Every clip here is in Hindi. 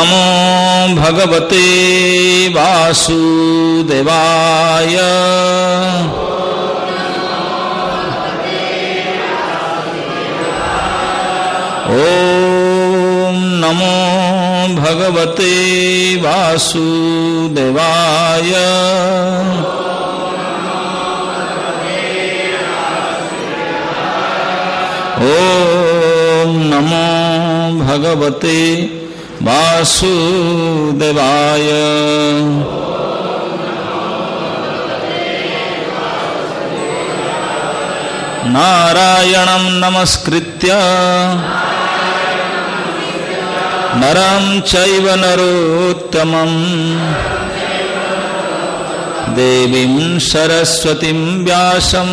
नमो भगवते वासुदेवाय। ओम नमो भगवते वासुदेवाय। ओम नमो भगवते वासुदेवाय। नारायणं नमस्कृत्य नरं चैव नरोत्तमं देवीं सरस्वतीं व्यासं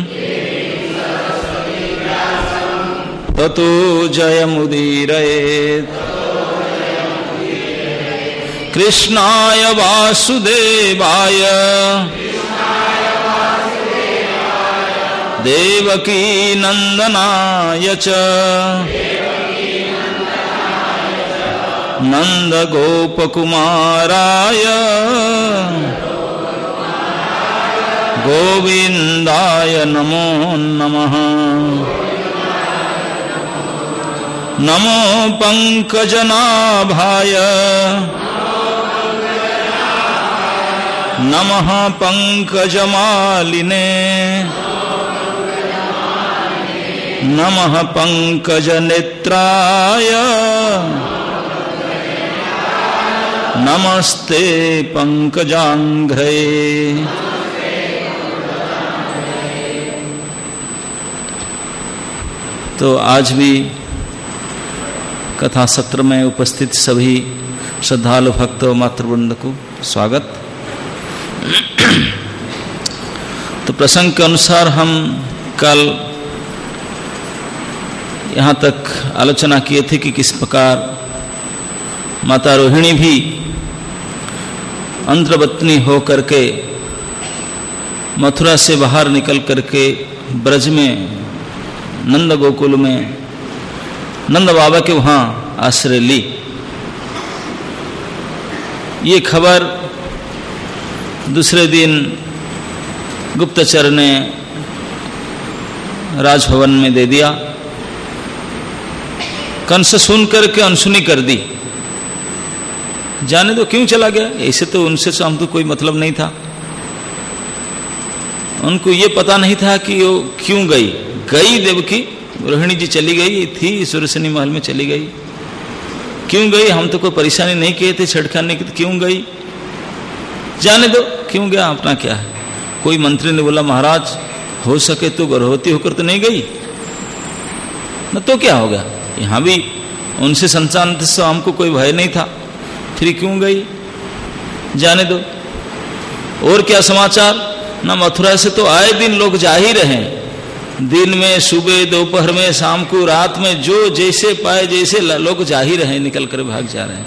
ततो जयमुदीरयेत्। कृष्णाय वासुदेवाय देवकी नंदनाय च नंदगोपकुमाराय गोविंदाय नमो नमः। नमो पंकजनाभाय नमः पंकजमालिने नमः पंकजनेत्राय नमस्ते पंकजांघ्रे। तो आज भी कथा सत्र में उपस्थित सभी श्रद्धालु भक्त व मातृवृंद को स्वागत। तो प्रसंग के अनुसार हम कल यहाँ तक आलोचना किए थे कि किस प्रकार माता रोहिणी भी अंतर्वतनी हो करके मथुरा से बाहर निकल करके ब्रज में नंद गोकुल में नंद बाबा के वहाँ आश्रय ली। ये खबर दूसरे दिन गुप्तचर ने राजभवन में दे दिया। कंस सुन करके अनसुनी कर दी। जाने दो क्यों चला गया, ऐसे तो उनसे तो हमको कोई मतलब नहीं था। उनको ये पता नहीं था कि वो क्यों गई। देवकी रोहिणी जी चली गई थी, सुरसनी महल में चली गई। क्यों गई, हम तो कोई परेशानी नहीं किए थे छेड़खानी की, क्यों गई जाने दो क्यों गया, अपना क्या है। कोई मंत्री ने बोला महाराज हो सके तो गर्भवती होकर तो नहीं गई न, तो क्या हो गया। यहाँ भी उनसे संतान से हमको कोई भय नहीं था, फिर क्यों गई जाने दो। और क्या समाचार, न मथुरा से तो आए दिन लोग जा ही रहे हैं, दिन में सुबह दोपहर में शाम को रात में जो जैसे पाए जैसे लोग जा ही रहे हैं, निकल कर भाग जा रहे हैं।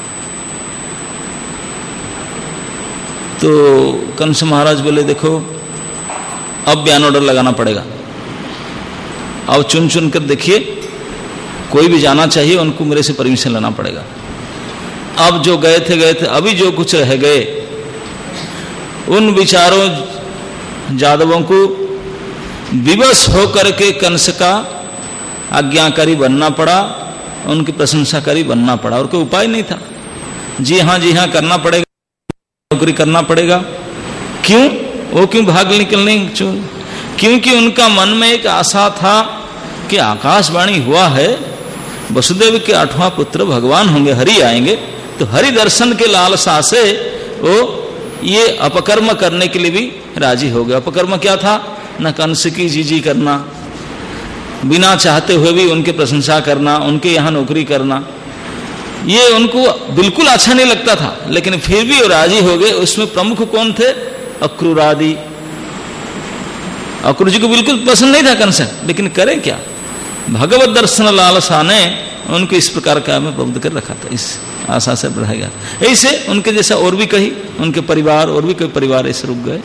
तो कंस महाराज बोले देखो अब बयान ऑर्डर लगाना पड़ेगा, अब चुन चुन कर देखिए कोई भी जाना चाहिए उनको मेरे से परमिशन लेना पड़ेगा। अब जो गए थे, अभी जो कुछ रह गए उन विचारों जादवों को विवश होकर के कंस का आज्ञाकारी बनना पड़ा, उनकी प्रशंसाकारी बनना पड़ा, और कोई उपाय नहीं था। जी हाँ करना पड़ेगा, नौकरी करना पड़ेगा। क्यों, वो क्यों भाग निकलने, क्योंकि उनका मन में एक आशा था कि आकाशवाणी हुआ है वसुदेव के 8वां पुत्र भगवान होंगे, हरि आएंगे, तो हरि दर्शन के लालसा से वो ये अपकर्म करने के लिए भी राजी हो गए। अपकर्म क्या था, न कंस की जीजी करना, बिना चाहते हुए भी उनके प्रशंसा करना, उनके यहाँ नौकरी करना, ये उनको बिल्कुल अच्छा नहीं लगता था, लेकिन फिर भी वो राजी हो गए। उसमें प्रमुख कौन थे, अक्रूर आदि। अक्रूर जी को बिल्कुल पसंद नहीं था कंस, लेकिन करें क्या, भगवत दर्शन लालसा ने उनको इस प्रकार का में प्रबुद्ध कर रखा था, इस आशा से रहेगा। ऐसे उनके जैसा और भी कही उनके परिवार, और भी कई परिवार ऐसे रुक गए।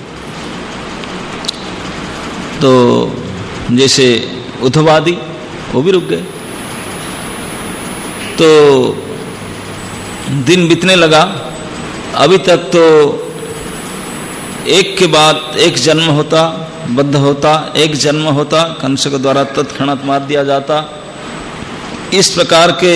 तो जैसे उद्धवादी वो भी रुक गए। तो दिन बीतने लगा। अभी तक तो एक के बाद एक जन्म होता, बद्ध होता, एक जन्म होता, कंस के द्वारा तत्क्षणात मार दिया जाता। इस प्रकार के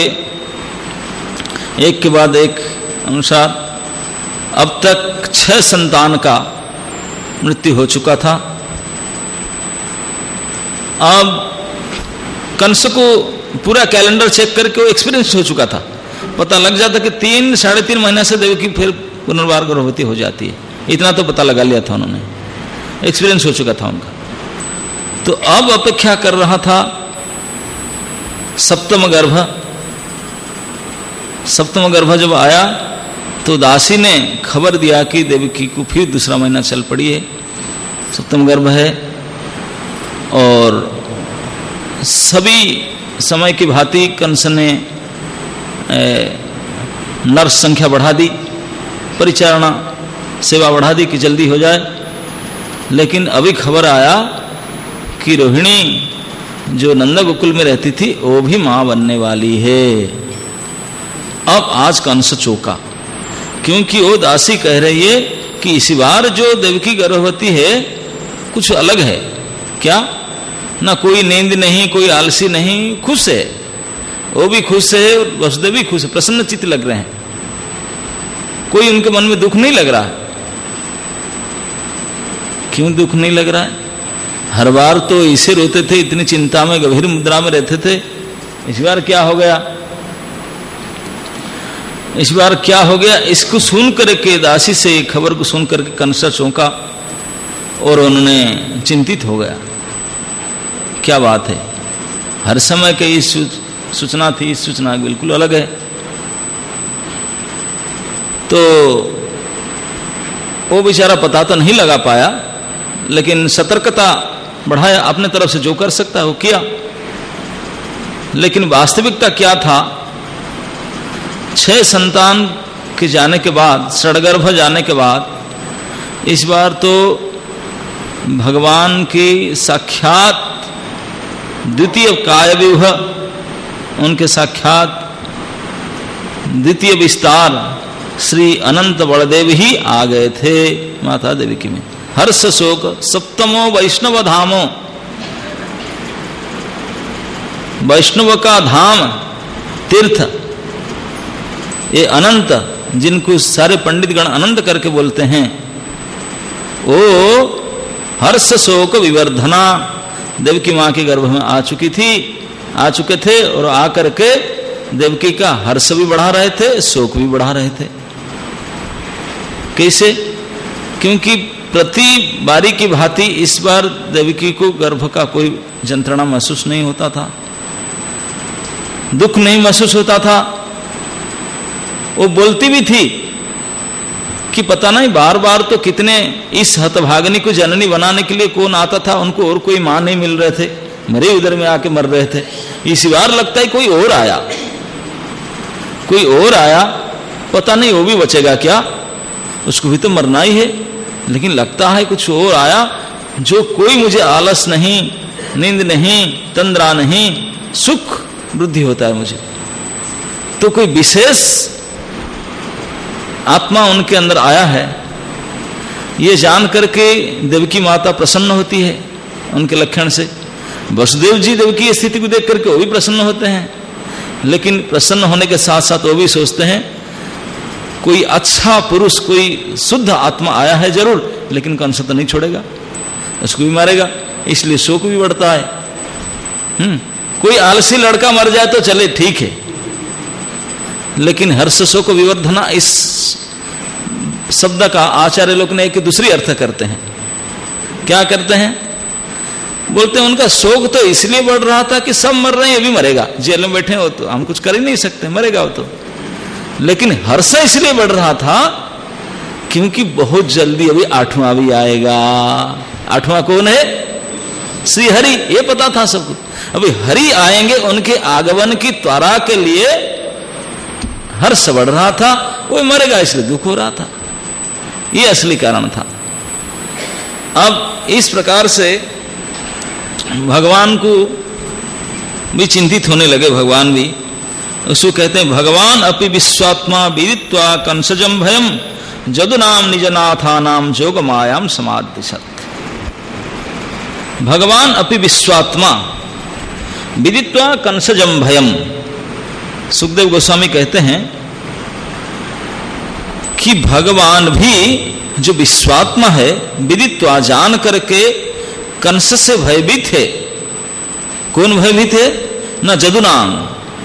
एक के बाद एक अनुसार अब तक 6 संतान का मृत्यु हो चुका था। अब कंस को पूरा कैलेंडर चेक करके वो एक्सपीरियंस हो चुका था, पता लग जाता कि 3 साढ़े 3 महीने से देवकी फिर पुनर्वार गर्भवती हो जाती है, इतना तो पता लगा लिया था उन्होंने, एक्सपीरियंस हो चुका था उनका। तो अब अपेक्षा कर रहा था सप्तम गर्भ। सप्तम गर्भ जब आया तो दासी ने खबर दिया कि देवकी को फिर दूसरा महीना चल पड़ी है, सप्तम गर्भ है। और सभी समय की भांति कंस ने नर्स संख्या बढ़ा दी, परिचारणा सेवा बढ़ा दी कि जल्दी हो जाए। लेकिन अभी खबर आया कि रोहिणी जो नंद गोकुल में रहती थी वो भी मां बनने वाली है। अब आज कंस चौंका, क्योंकि वो दासी कह रही है कि इस बार जो देवकी गर्भवती है कुछ अलग है। क्या? ना कोई नींद नहीं, कोई आलसी नहीं, खुश है, वो भी खुश है, वसुदेव भी खुश है, प्रसन्न चित्त लग रहे हैं, कोई उनके मन में दुख नहीं लग रहा है। क्यों दुख नहीं लग रहा है? हर बार तो इसे रोते थे, इतनी चिंता में गंभीर मुद्रा में रहते थे, इस बार क्या हो गया? इस बार क्या हो गया? इसको सुन करके, दासी से खबर को सुन करके कंस चौंका और उन्होंने चिंतित हो गया। क्या बात है? हर समय की सूचना थी, इस सूचना बिल्कुल अलग है। तो वो बेचारा पता तो नहीं लगा पाया, लेकिन सतर्कता बढ़ाया, अपने तरफ से जो कर सकता है वो किया। लेकिन वास्तविकता क्या था? 6 संतान के जाने के बाद, षड्गर्भ जाने के बाद, इस बार तो भगवान की साक्षात द्वितीय कायव्यूह, उनके साक्षात द्वितीय विस्तार श्री अनंत बलदेव ही आ गए थे माता देवकी में। हर्ष शोक सप्तमो वैष्णव धामो, वैष्णव का धाम तीर्थ, ये अनंत, जिनको सारे पंडित गण अनंत करके बोलते हैं, वो हर्ष शोक विवर्धना देवकी मां के गर्भ में आ चुके थे और आकर के देवकी का हर्ष भी बढ़ा रहे थे, शोक भी बढ़ा रहे थे। कैसे? क्योंकि प्रति बारी की भांति इस बार देवकी को गर्भ का कोई यंत्रणा महसूस नहीं होता था, दुख नहीं महसूस होता था। वो बोलती भी थी कि पता नहीं बार बार तो कितने इस हतभागिनी को जननी बनाने के लिए कौन आता था, उनको और कोई मां नहीं मिल रहे थे, मेरे उधर में आके मर रहे थे। इस बार लगता है कोई और आया, कोई और आया, पता नहीं वो भी बचेगा क्या, उसको भी तो मरना ही है। लेकिन लगता है कुछ और आया, जो कोई मुझे आलस नहीं, नींद नहीं, तंद्रा नहीं, सुख वृद्धि होता है मुझे। तो कोई विशेष आत्मा उनके अंदर आया है, ये जान करके देवकी माता प्रसन्न होती है उनके लक्षण से। वसुदेव जी देवकी की स्थिति को देख करके वो भी प्रसन्न होते हैं, लेकिन प्रसन्न होने के साथ साथ वो भी सोचते हैं कोई अच्छा पुरुष, कोई शुद्ध आत्मा आया है जरूर, लेकिन कंस तो नहीं छोड़ेगा, उसको भी मारेगा, इसलिए शोक भी बढ़ता है। कोई आलसी लड़का मर जाए तो चले ठीक है, लेकिन हर्ष शोक विवर्धना इस शब्द का आचार्य लोग ने एक दूसरी अर्थ करते हैं। क्या करते हैं? बोलते हैं उनका शोक तो इसलिए बढ़ रहा था कि सब मर रहे हैं, ये भी मरेगा, जेल में बैठे हो तो हम कुछ कर ही नहीं सकते, मरेगा वो तो। लेकिन हर्ष इसलिए बढ़ रहा था क्योंकि बहुत जल्दी अभी 8वां भी आएगा। 8वां कौन है? श्री हरि, ये पता था सबको। अभी हरि आएंगे, उनके आगमन की त्वरा के लिए हर्ष बढ़ रहा था, कोई मरेगा इसलिए दुख हो रहा था, ये असली कारण था। अब इस प्रकार से भगवान को भी चिंतित होने लगे, भगवान भी, उसको कहते हैं भगवान अपि विश्वात्मा विदित्वा कंसजम भयम जदुनाम निजनाथानाम जोग मायाम समादिशत। भगवान अपि विश्वात्मा विदित्वा कंसजम भयम। सुखदेव गोस्वामी कहते हैं कि भगवान भी जो विश्वात्मा है, विदित्वा जान करके कंस से भयभीत है। कौन भयभीत है? न जदुनाम,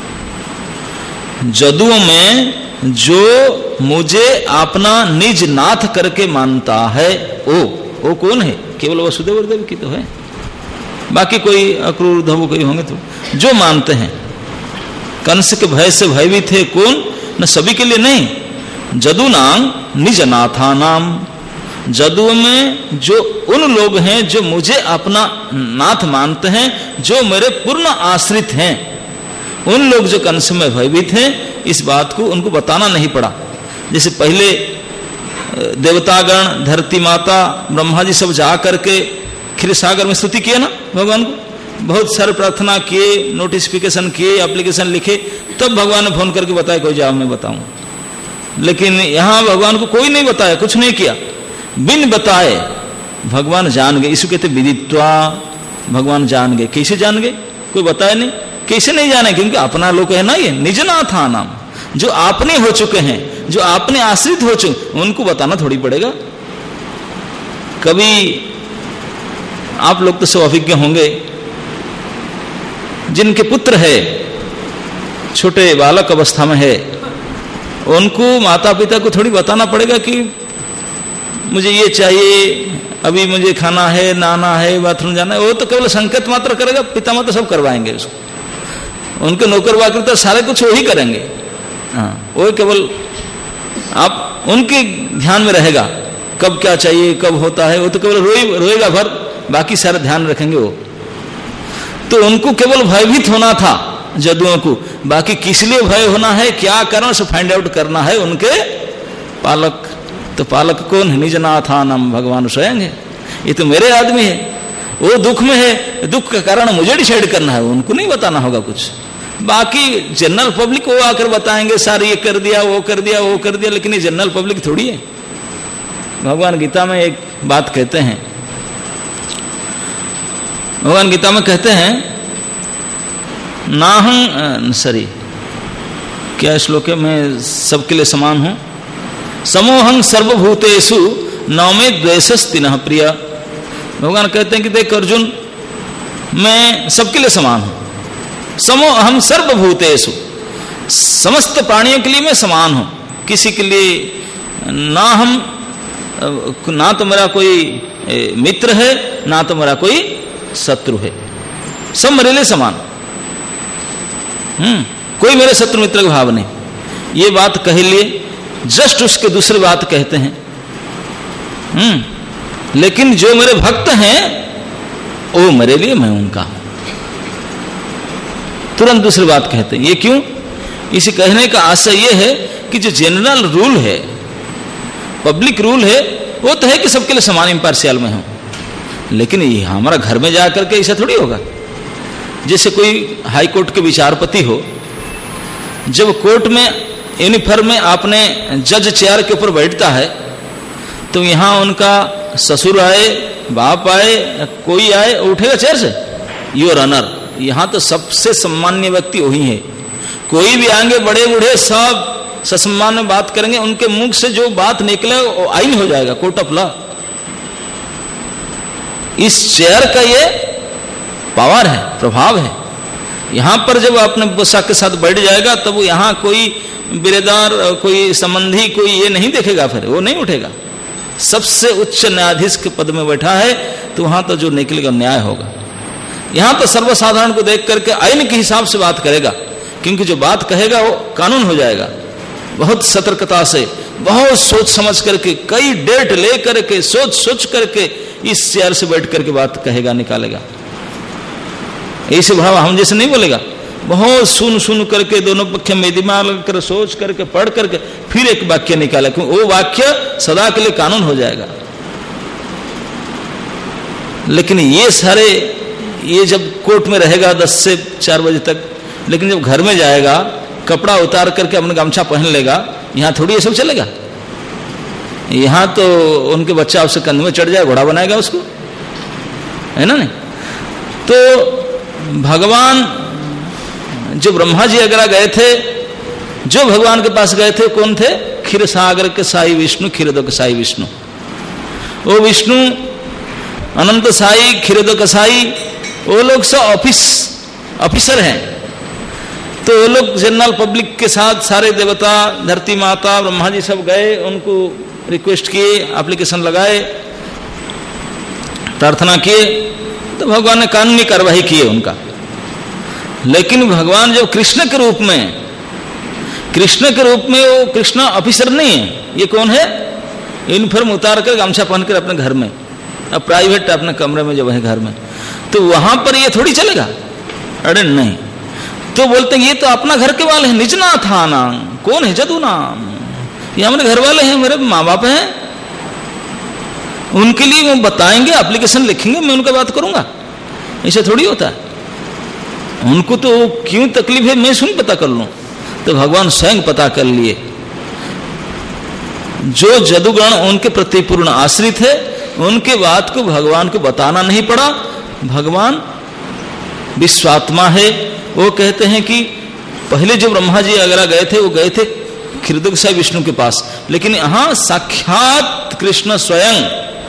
जदुओं में जो मुझे अपना निज नाथ करके मानता है, वो कौन है? केवल वसुदेव देव की तो है, बाकी कोई अक्रूर धवु कोई होंगे तो जो मानते हैं। कंस के भय से भयभीत है कौन? न सभी के लिए नहीं, जदुनाम निज नाथानाम, जदुओं में जो उन लोग हैं जो मुझे अपना नाथ मानते हैं, जो मेरे पूर्ण आश्रित हैं, उन लोग जो कंस में भयभीत हैं, इस बात को उनको बताना नहीं पड़ा। जैसे पहले देवतागण, धरती माता, ब्रह्मा जी सब जा करके क्षीर सागर में स्तुति किए ना भगवान को, बहुत सारे प्रार्थना किए, नोटिफिकेशन किए, एप्लीकेशन लिखे, तब भगवान ने फोन करके बताया कोई जाओ मैं बताऊं। लेकिन यहां भगवान को कोई नहीं बताया, कुछ नहीं किया, बिन बताए भगवान जान गए। इसको कहते विदित्वा, भगवान जान गए। कैसे जान गए? कोई बताया नहीं। कैसे नहीं जाने? क्योंकि अपना लोग है ना, ये निजनाथा नाम, जो आपने हो चुके हैं, जो आपने आश्रित हो चुके, उनको बताना थोड़ी पड़ेगा। कभी आप लोग तो सब अभिज्ञ होंगे, जिनके पुत्र है, छोटे बालक अवस्था में है, उनको माता पिता को थोड़ी बताना पड़ेगा कि मुझे ये चाहिए, अभी मुझे खाना है, नहाना है, बाथरूम जाना है। वो तो केवल संकेत मात्र करेगा, पिता माता सब करवाएंगे उसको। उनके नौकर वाकर तो सारे कुछ वही करेंगे। हाँ, वो केवल आप उनके ध्यान में रहेगा, कब क्या चाहिए, कब होता है, वो तो केवल रोएगा भर, बाकी सारा ध्यान रखेंगे वो। तो उनको केवल भयभीत होना था जदुओं को, बाकी किस लिए भय होना है, क्या कारण से फाइंड आउट करना है उनके पालक। तो पालक कौन है? निजनाथानम, भगवान स्वयं है। ये तो मेरे आदमी है, वो दुख में है, दुख का कारण मुझे डिसाइड करना है, उनको नहीं बताना होगा कुछ। बाकी जनरल पब्लिक वो आकर बताएंगे, सारे ये कर दिया, वो कर दिया, वो कर दिया, लेकिन ये जनरल पब्लिक थोड़ी है। भगवान गीता में एक बात कहते हैं, भगवान गीता में कहते हैं नाहं क्या श्लोक है? मैं सबके लिए समान हूं, समोहं सर्वभूतेषु नौमे द्वेषस्ति नः प्रिय। भगवान कहते हैं कि देख अर्जुन, मैं सबके लिए समान हूं, समो अहम सर्वभूतेषु, समस्त प्राणियों के लिए मैं समान हूं, किसी के लिए ना तो मेरा कोई मित्र है, ना तो मेरा कोई शत्रु है, सब मेरे लिए समान। कोई मेरे शत्रु मित्र का भाव नहीं। ये बात कह लिए, जस्ट उसके दूसरी बात कहते हैं, लेकिन जो मेरे भक्त हैं वो मेरे लिए, मैं उनका हूं। तुरंत दूसरी बात कहते हैं। ये क्यों? इसे कहने का आशय यह है कि जो जनरल रूल है, पब्लिक रूल है, वो तो है कि सबके लिए समान इंपार्शियल में हो, लेकिन ये हमारा घर में जाकर के ऐसा थोड़ी होगा। जैसे कोई हाई कोर्ट के विचारपति हो, जब कोर्ट में यूनिफॉर्म में आपने जज चेयर के ऊपर बैठता है, तो यहां उनका ससुर आए, बाप आए, कोई आए, उठेगा चेयर से? Your honour. यहां तो सबसे सम्मान्य व्यक्ति वही है। कोई भी आएंगे, बड़े बूढ़े सब ससम्मान में बात करेंगे, उनके मुख से जो बात निकले वो आइन हो जाएगा, कोर्ट ऑफ लॉ। इस चेयर का ये पावर है, प्रभाव है। यहां पर जब अपने पोशाक के साथ बैठ जाएगा, तब वो यहां कोई बिरेदार, कोई संबंधी, कोई ये नहीं देखेगा, फिर वो नहीं उठेगा। सबसे उच्च न्यायाधीश के पद में बैठा है, तो वहां तो जो निकलेगा न्याय होगा। यहां तो सर्वसाधारण को देख करके आइन के हिसाब से बात करेगा, क्योंकि जो बात कहेगा वो कानून हो जाएगा। बहुत सतर्कता से, बहुत सोच समझ करके, कई डेट ले करके, सोच करके इस चेयर से बैठ करके बात कहेगा, निकालेगा। ऐसे भाव हम जैसे नहीं बोलेगा, बहुत सुन करके, दोनों पक्ष में दिमाग कर, सोच करके, पढ़ करके फिर एक वाक्य निकाले, क्योंकि वो वाक्य सदा के लिए कानून हो जाएगा। लेकिन ये सारे, ये जब कोर्ट में रहेगा 10 से 4 बजे तक, लेकिन जब घर में जाएगा, कपड़ा उतार करके अपना गमछा पहन लेगा, यहाँ थोड़ी ये सब चलेगा। यहाँ तो उनके बच्चा उससे कंधे में चढ़ जाए, घोड़ा बनाएगा उसको, है ना नहीं। तो भगवान जो ब्रह्मा जी अगर गए थे, जो भगवान के पास गए थे कौन थे? क्षीर सागर के साई विष्णु, क्षीरदो के साई विष्णु। वो विष्णु अनंत साई, क्षीरदो के साई, वो लोग सब ऑफिसर हैं। तो वो लोग जनरल पब्लिक के साथ सारे देवता, धरती माता, ब्रह्मा जी सब गए, उनको रिक्वेस्ट किए, एप्लीकेशन लगाए, प्रार्थना किए, तो भगवान ने कानूनी कार्रवाई की उनका। लेकिन भगवान जब कृष्ण के रूप में वो कृष्ण ऑफिसर नहीं है, ये कौन है? यूनिफॉर्म उतार कर गमछा पहन कर अपने घर में, अब प्राइवेट अपने कमरे में जब है घर में, तो वहां पर ये थोड़ी चलेगा। अरे नहीं, तो बोलते हैं ये तो अपना घर के वाले हैं, निजना था ना, कौन है? जदू नाम, ये हमारे घर वाले हैं, मेरे माँ बाप हैं, उनके लिए वो बताएंगे, एप्लीकेशन लिखेंगे, मैं उनका बात करूंगा। ऐसा थोड़ी होता है। उनको तो क्यों तकलीफ है मैं सुन पता कर लूं। तो भगवान स्वयं पता कर लिए। जो जदुगण उनके प्रति पूर्ण आश्रित है, उनके बात को भगवान को बताना नहीं पड़ा। भगवान विश्वात्मा है। वो कहते हैं कि पहले जो ब्रह्मा जी अगर गए थे, वो गए थे क्षीरदो साई विष्णु के पास, लेकिन यहां साक्षात कृष्ण स्वयं,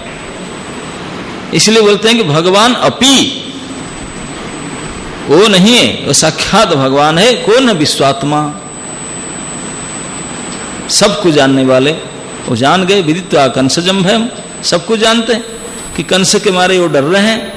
इसलिए बोलते हैं कि भगवान अपी, वो नहीं है, वो साक्षात भगवान है। कौन है? विश्वात्मा, सबको जानने वाले। वो जान गए, विदित्वा कंसजम भयम, सबको जानते हैं कि कंस के मारे वो डर रहे हैं।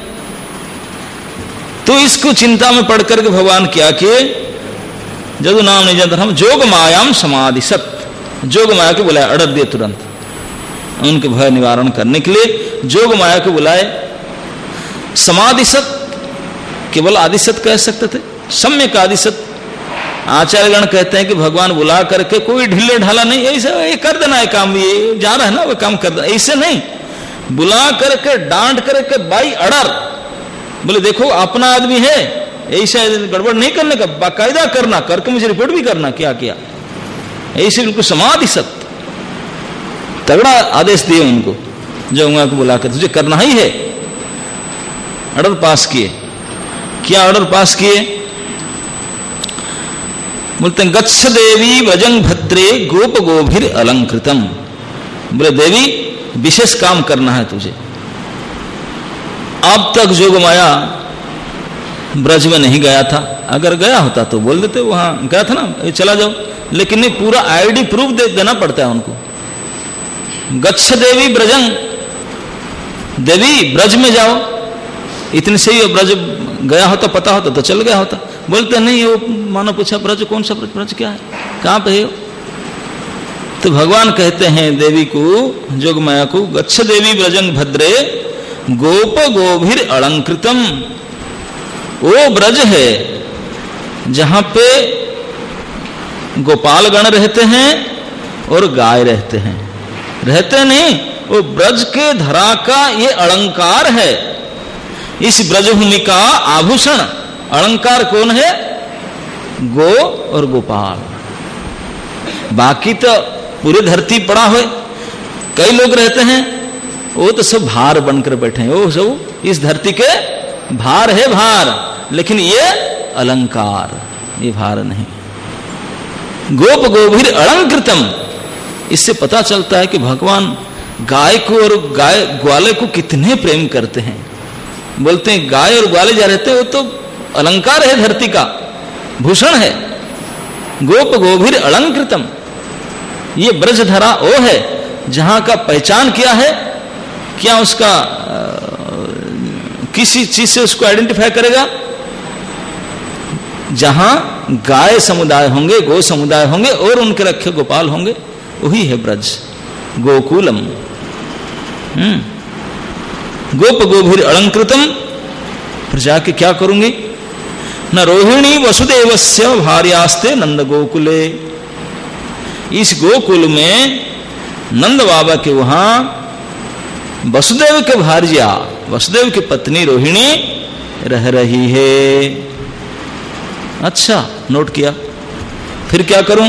तो इसको चिंता में पढ़ करके भगवान क्या किए? जदु नाम निजंतर हम जोग मायाम समाधि सत, जोग माया को बुलाया, अड़र दिए तुरंत उनके भय निवारण करने के लिए जोग माया को बुलाए। समाधि सत, केवल आदिसत कह सकते थे, सम्यक आदिसत। आचार्यगण कहते हैं कि भगवान बुला करके कोई ढीले ढाला नहीं, ऐसे ये कर देना है काम, ये जा रहा है ना वो काम कर देना, ऐसे नहीं, बुला करके डांट करके बाई अड़र, बोले देखो अपना आदमी है, ऐसा गड़बड़ नहीं करने का, बाकायदा करना, करके मुझे रिपोर्ट भी करना क्या किया, ऐसे बिल्कुल समाधि सत्य तगड़ा आदेश दिए उनको। जो उनको बुलाकर तुझे करना ही है, ऑर्डर पास किए। क्या ऑर्डर पास किए? बोलते हैं गच्छ देवी व्रजं भद्रे गोप गोभिर अलंकृतम। बोले देवी विशेष काम करना है तुझे। अब तक जोग माया ब्रज में नहीं गया था, अगर गया होता तो बोल देते वहां गया था ना, चला जाओ, लेकिन नहीं, पूरा आईडी प्रूफ देना पड़ता है उनको। गच्छ देवी ब्रजं, देवी ब्रज में जाओ, इतने से ही ब्रज गया होता, पता होता तो चल गया होता। बोलते नहीं, वो मानो पूछा ब्रज कौन सा ब्रज क्या है, कहां पे है? तो भगवान कहते हैं देवी को, जोग माया को, गच्छ देवी ब्रजं भद्रे गोप गोभिर अलंकृतम। वो ब्रज है जहां पे गोपाल गण रहते हैं और गाय रहते हैं, रहते नहीं, वो ब्रज के धरा का ये अलंकार है। इस ब्रजभूमि का आभूषण अलंकार कौन है? गो और गोपाल। बाकी तो पूरी धरती पड़ा हुए कई लोग रहते हैं, वो तो सब भार बनकर बैठे हैं, वो सब इस धरती के भार है, भार, लेकिन ये अलंकार, ये भार नहीं। गोप गोभिर अलंकृतम, इससे पता चलता है कि भगवान गाय को और गाय ग्वाले को कितने प्रेम करते हैं। बोलते हैं गाय और ग्वाले जा रहते हैं वो तो अलंकार है, धरती का भूषण है। गोप गोभिर अलंकृतम, ये ब्रजधरा वो है जहां का पहचान क्या है, क्या उसका किसी चीज से उसको आइडेंटिफाई करेगा? जहां गाय समुदाय होंगे, गो समुदाय होंगे और उनके रखे गोपाल होंगे, वही है ब्रज, गोकुलम। गोप गोभिर अलंकृतम। फिर जाके क्या करूंगी? न रोहिणी वसुदेवस्य भार्यास्ते नंद गोकुले। इस गोकुल में नंद बाबा के वहां वसुदेव के भार्या, वसुदेव की पत्नी रोहिणी रह रही है। अच्छा, नोट किया। फिर क्या करूं?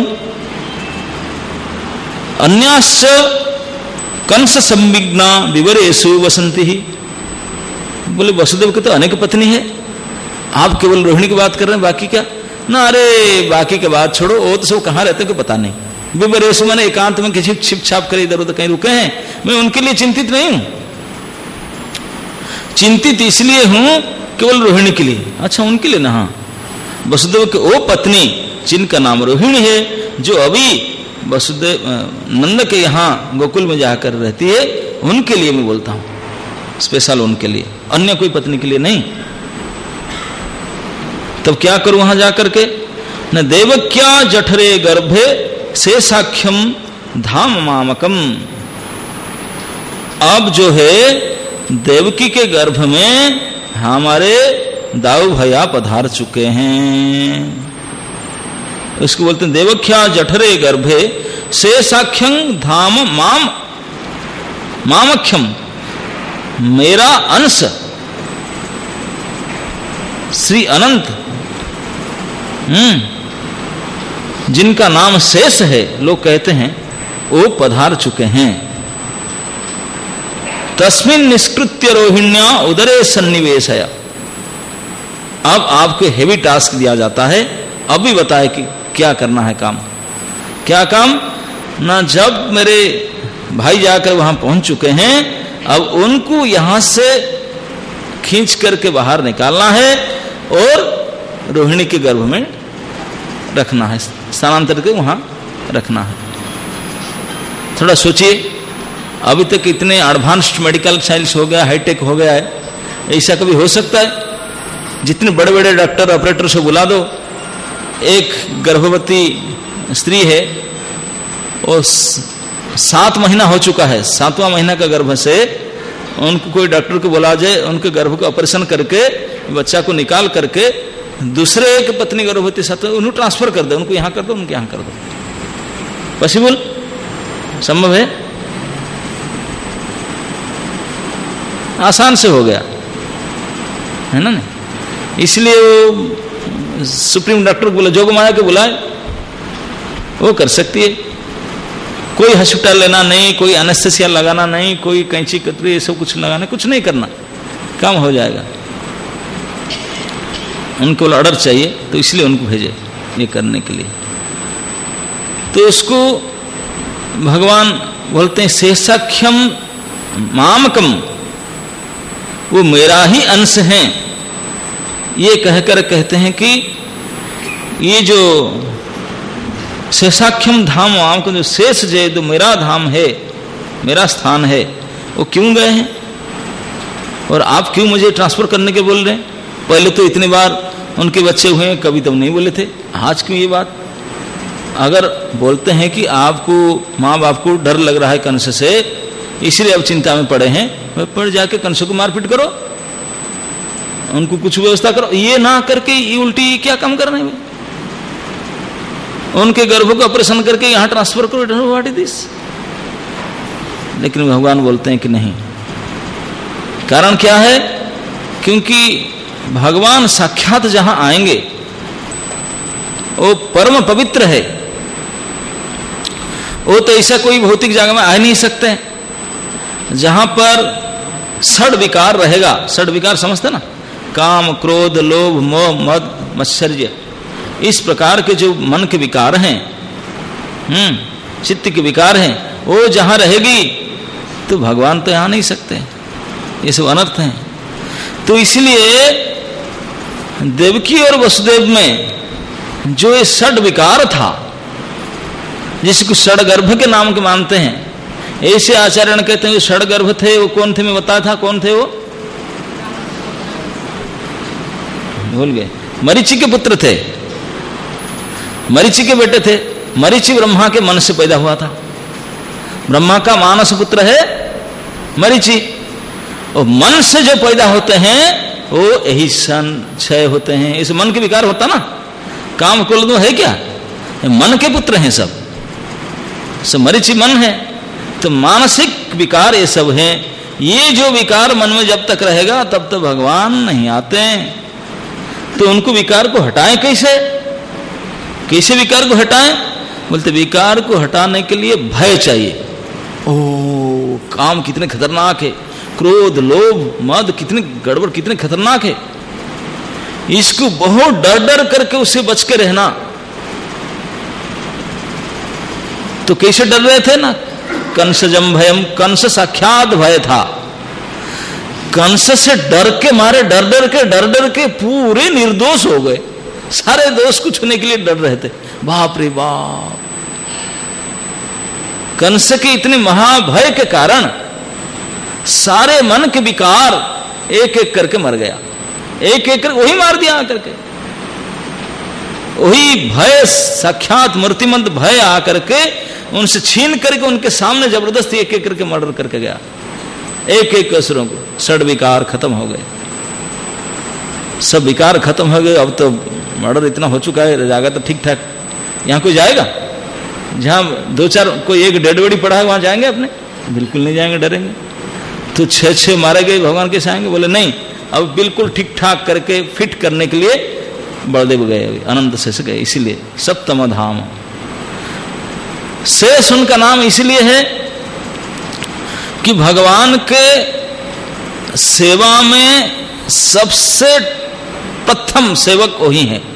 अन्याश्च कंस संविघ्ना विवरेषु वसंती ही। बोले वसुदेव की तो अनेक पत्नी है, आप केवल रोहिणी की बात कर रहे हैं, बाकी क्या ना? अरे बाकी की बात छोड़ो, वो तो सब कहाँ रहते को पता नहीं। विवरेषु मैंने एकांत में किसी छिप छाप कर इधर उधर कहीं रुके हैं, मैं उनके लिए चिंतित नहीं हूं। चिंतित इसलिए हूं केवल रोहिणी के लिए। अच्छा उनके लिए ना? हाँ, वसुदेव की वो पत्नी जिनका नाम रोहिणी है, जो अभी वसुदेव नंद के यहाँ गोकुल में जाकर रहती है, उनके लिए मैं बोलता हूं, स्पेशल उनके लिए, अन्य कोई पत्नी के लिए नहीं। तब क्या करूं वहां जाकर के? न देवक्या जठरे गर्भे शेषाख्यम धाम मामकम। अब जो है देवकी के गर्भ में हमारे दाऊ भैया पधार चुके हैं। इसको बोलते हैं देवख्या जठरे गर्भे शेषाख्यं धाम माम मामख्यम, मेरा अंश श्री अनंत, जिनका नाम शेष है लोग कहते हैं, वो पधार चुके हैं। तस्मिन् निष्कृत्य रोहिण्या उदरे सन्निवेशया। अब आपको हेवी टास्क दिया जाता है, अब भी बताए कि क्या करना है काम। क्या काम ना? जब मेरे भाई जाकर वहां पहुंच चुके हैं, अब उनको यहां से खींच करके बाहर निकालना है और रोहिणी के गर्भ में रखना है, स्थानांतर के वहां रखना है। थोड़ा सोचिए, अभी तक इतने एडवांस्ड मेडिकल साइंस हो गया, हाईटेक हो गया है, ऐसा कभी हो सकता है? जितने बड़े बड़े डॉक्टर ऑपरेटर से बुला दो, एक गर्भवती स्त्री है और 7 महीना हो चुका है, 7वां महीना का गर्भ से उनको कोई डॉक्टर को बुला जाए, उनके गर्भ का ऑपरेशन करके बच्चा को निकाल करके दूसरे एक पत्नी गर्भवती साथ उन्हें ट्रांसफर कर दो, उनको यहां कर दो, उनको यहां कर दो। पॉसिबल? संभव है? आसान से हो गया है ना? नहीं, इसलिए वो सुप्रीम डॉक्टर को बोला, जोग माया को बुलाए, वो कर सकती है। कोई हॉस्पिटल लेना नहीं, कोई एनेस्थेसिया लगाना नहीं, कोई कैंची कतरी ये सब कुछ लगाना, कुछ नहीं करना, काम हो जाएगा। उनको ऑर्डर चाहिए तो इसलिए उनको भेजे ये करने के लिए। तो उसको भगवान बोलते हैं शेषाख्यम मामकम, वो मेरा ही अंश है। ये कहकर कहते हैं कि ये जो शेषाख्यम धाम मामकम, जो शेष जो मेरा धाम है, मेरा स्थान है, वो क्यों गए हैं और आप क्यों मुझे ट्रांसफर करने के बोल रहे हैं? पहले तो इतने बार उनके बच्चे हुए हैं, कभी तब नहीं बोले थे, आज क्यों ये बात? अगर बोलते हैं कि आपको माँ बाप को डर लग रहा है कंस से, इसलिए अब चिंता में पड़े हैं, पड़ जाके कंस को मारपीट करो, उनको कुछ व्यवस्था करो। ये ना करके ये उल्टी क्या काम करना है? उनके गर्भ को ऑपरेशन करके यहां ट्रांसफर करो, व्हाट इज दिस? लेकिन भगवान बोलते हैं कि नहीं। कारण क्या है? क्योंकि भगवान साक्षात जहां आएंगे वो परम पवित्र है, वो तो ऐसा कोई भौतिक जगह में आ नहीं सकते हैं जहां पर षड विकार रहेगा। षड विकार समझते ना? काम, क्रोध, लोभ, मोह, मद, मत्सर्य, इस प्रकार के जो मन के विकार हैं, चित्त के विकार हैं, वो जहां रहेगी तो भगवान तो यहां नहीं सकते, ये सब अनर्थ हैं। तो इसलिए देवकी और वसुदेव में जो ये षड विकार था, जिसको षड गर्भ के नाम के मानते हैं, ऐसे आचार्य कहते हैं षड गर्भ थे, वो कौन थे? मैं बताया था कौन थे वो, भूल गए। मरीचि के पुत्र थे, मरीचि के बेटे थे। मरीचि ब्रह्मा के मन से पैदा हुआ था, ब्रह्मा का मानस पुत्र है मरीचि। और मन से जो पैदा होते हैं वो यही क्षय होते हैं। इस मन के विकार होता ना, काम क्रोध है क्या, मन के पुत्र हैं सब मरीचि मन है। तो मानसिक विकार ये सब हैं। ये जो विकार मन में जब तक रहेगा तब तक भगवान नहीं आते हैं। तो उनको विकार को हटाएं कैसे? कैसे विकार को हटाएं? बोलते विकार को हटाने के लिए भय चाहिए। ओ काम कितने खतरनाक है, क्रोध लोभ मद कितने गड़बड़ कितने खतरनाक है, इसको बहुत डर डर करके उससे बच के रहना। तो कैसे डर रहे थे ना, कंसजम भयम, कंस साक्षात भय था। कंस से डर के मारे डर डर के पूरे निर्दोष हो गए, सारे दोष को छूने के लिए डर रहे थे। बाप रे बाप, कंस के इतने महाभय के कारण सारे मन के विकार एक एक करके मर गया, एक एक करके वही मार दिया आकर के। वही भय साक्षात मूर्तिमंत भय आकर के उनसे छीन करके उनके सामने जबरदस्ती एक एक करके मर्डर करके गया। एक एक असुरों को षड विकार खत्म हो गए, सब विकार खत्म हो गए। अब तो मर्डर इतना हो चुका है, जाएगा तो ठीक ठाक। यहाँ कोई जाएगा जहां दो चार कोई एक डेड बॉडी पड़ा है वहां जाएंगे अपने? बिल्कुल नहीं जाएंगे, डरेंगे। तो 6 मारे गए, भगवान कैसे आएंगे? बोले नहीं, अब बिल्कुल ठीक ठाक करके फिट करने के लिए बलदेव गए, अनंत शेष गए। इसीलिए सप्तम धाम शेष उनका नाम इसलिए है कि भगवान के सेवा में सबसे प्रथम सेवक वही है।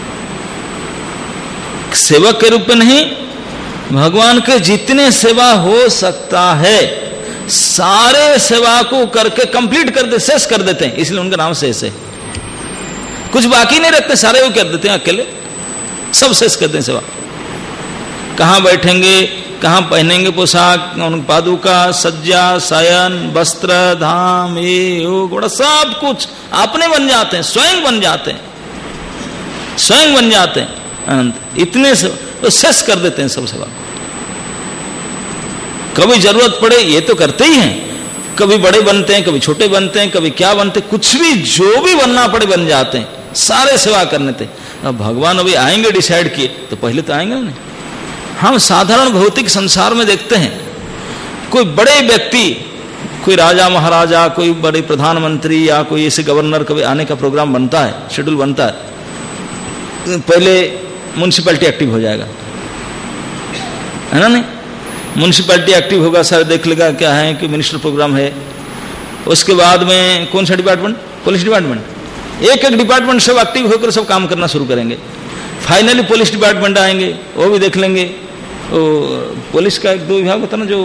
सेवक के रूप में नहीं, भगवान के जितने सेवा हो सकता है सारे सेवा को करके कंप्लीट कर दे, शेष कर देते हैं, इसलिए उनका नाम शेष है। कुछ बाकी नहीं रखते, सारे वो कर देते हैं, अकेले सब शेष करते हैं सेवा। कहां बैठेंगे, कहां पहनेंगे पोशाक, पादुका, सज्जा, शयन, वस्त्र, धाम, ये बड़ा सब कुछ अपने बन जाते हैं, स्वयं बन जाते हैं, स्वयं बन जाते हैं अनंत। इतने से तो शेष कर देते हैं सब सेवा। कभी जरूरत पड़े ये तो करते ही हैं, कभी बड़े बनते हैं, कभी छोटे बनते हैं, कभी क्या बनते, कुछ भी जो भी बनना पड़े बन जाते हैं, सारे सेवा करने थे। अब भगवान अभी आएंगे डिसाइड किए तो पहले तो आएंगे नहीं। हम साधारण भौतिक संसार में देखते हैं, कोई बड़े व्यक्ति, कोई राजा महाराजा, कोई बड़े प्रधानमंत्री या कोई ऐसे गवर्नर कभी आने का प्रोग्राम बनता है, शेड्यूल बनता है, पहले म्युनिसिपैलिटी एक्टिव हो जाएगा, है ना? नहीं, म्युनिसिपैलिटी एक्टिव होगा, सर देख लेगा क्या है कि मिनिस्टर प्रोग्राम है। उसके बाद में कौन सा डिपार्टमेंट? Police department. एक एक डिपार्टमेंट सब एक्टिव होकर सब काम करना शुरू करेंगे। फाइनली पुलिस डिपार्टमेंट आएंगे, वो भी देख लेंगे। वो पुलिस का 1-2 विभाग होता है ना, जो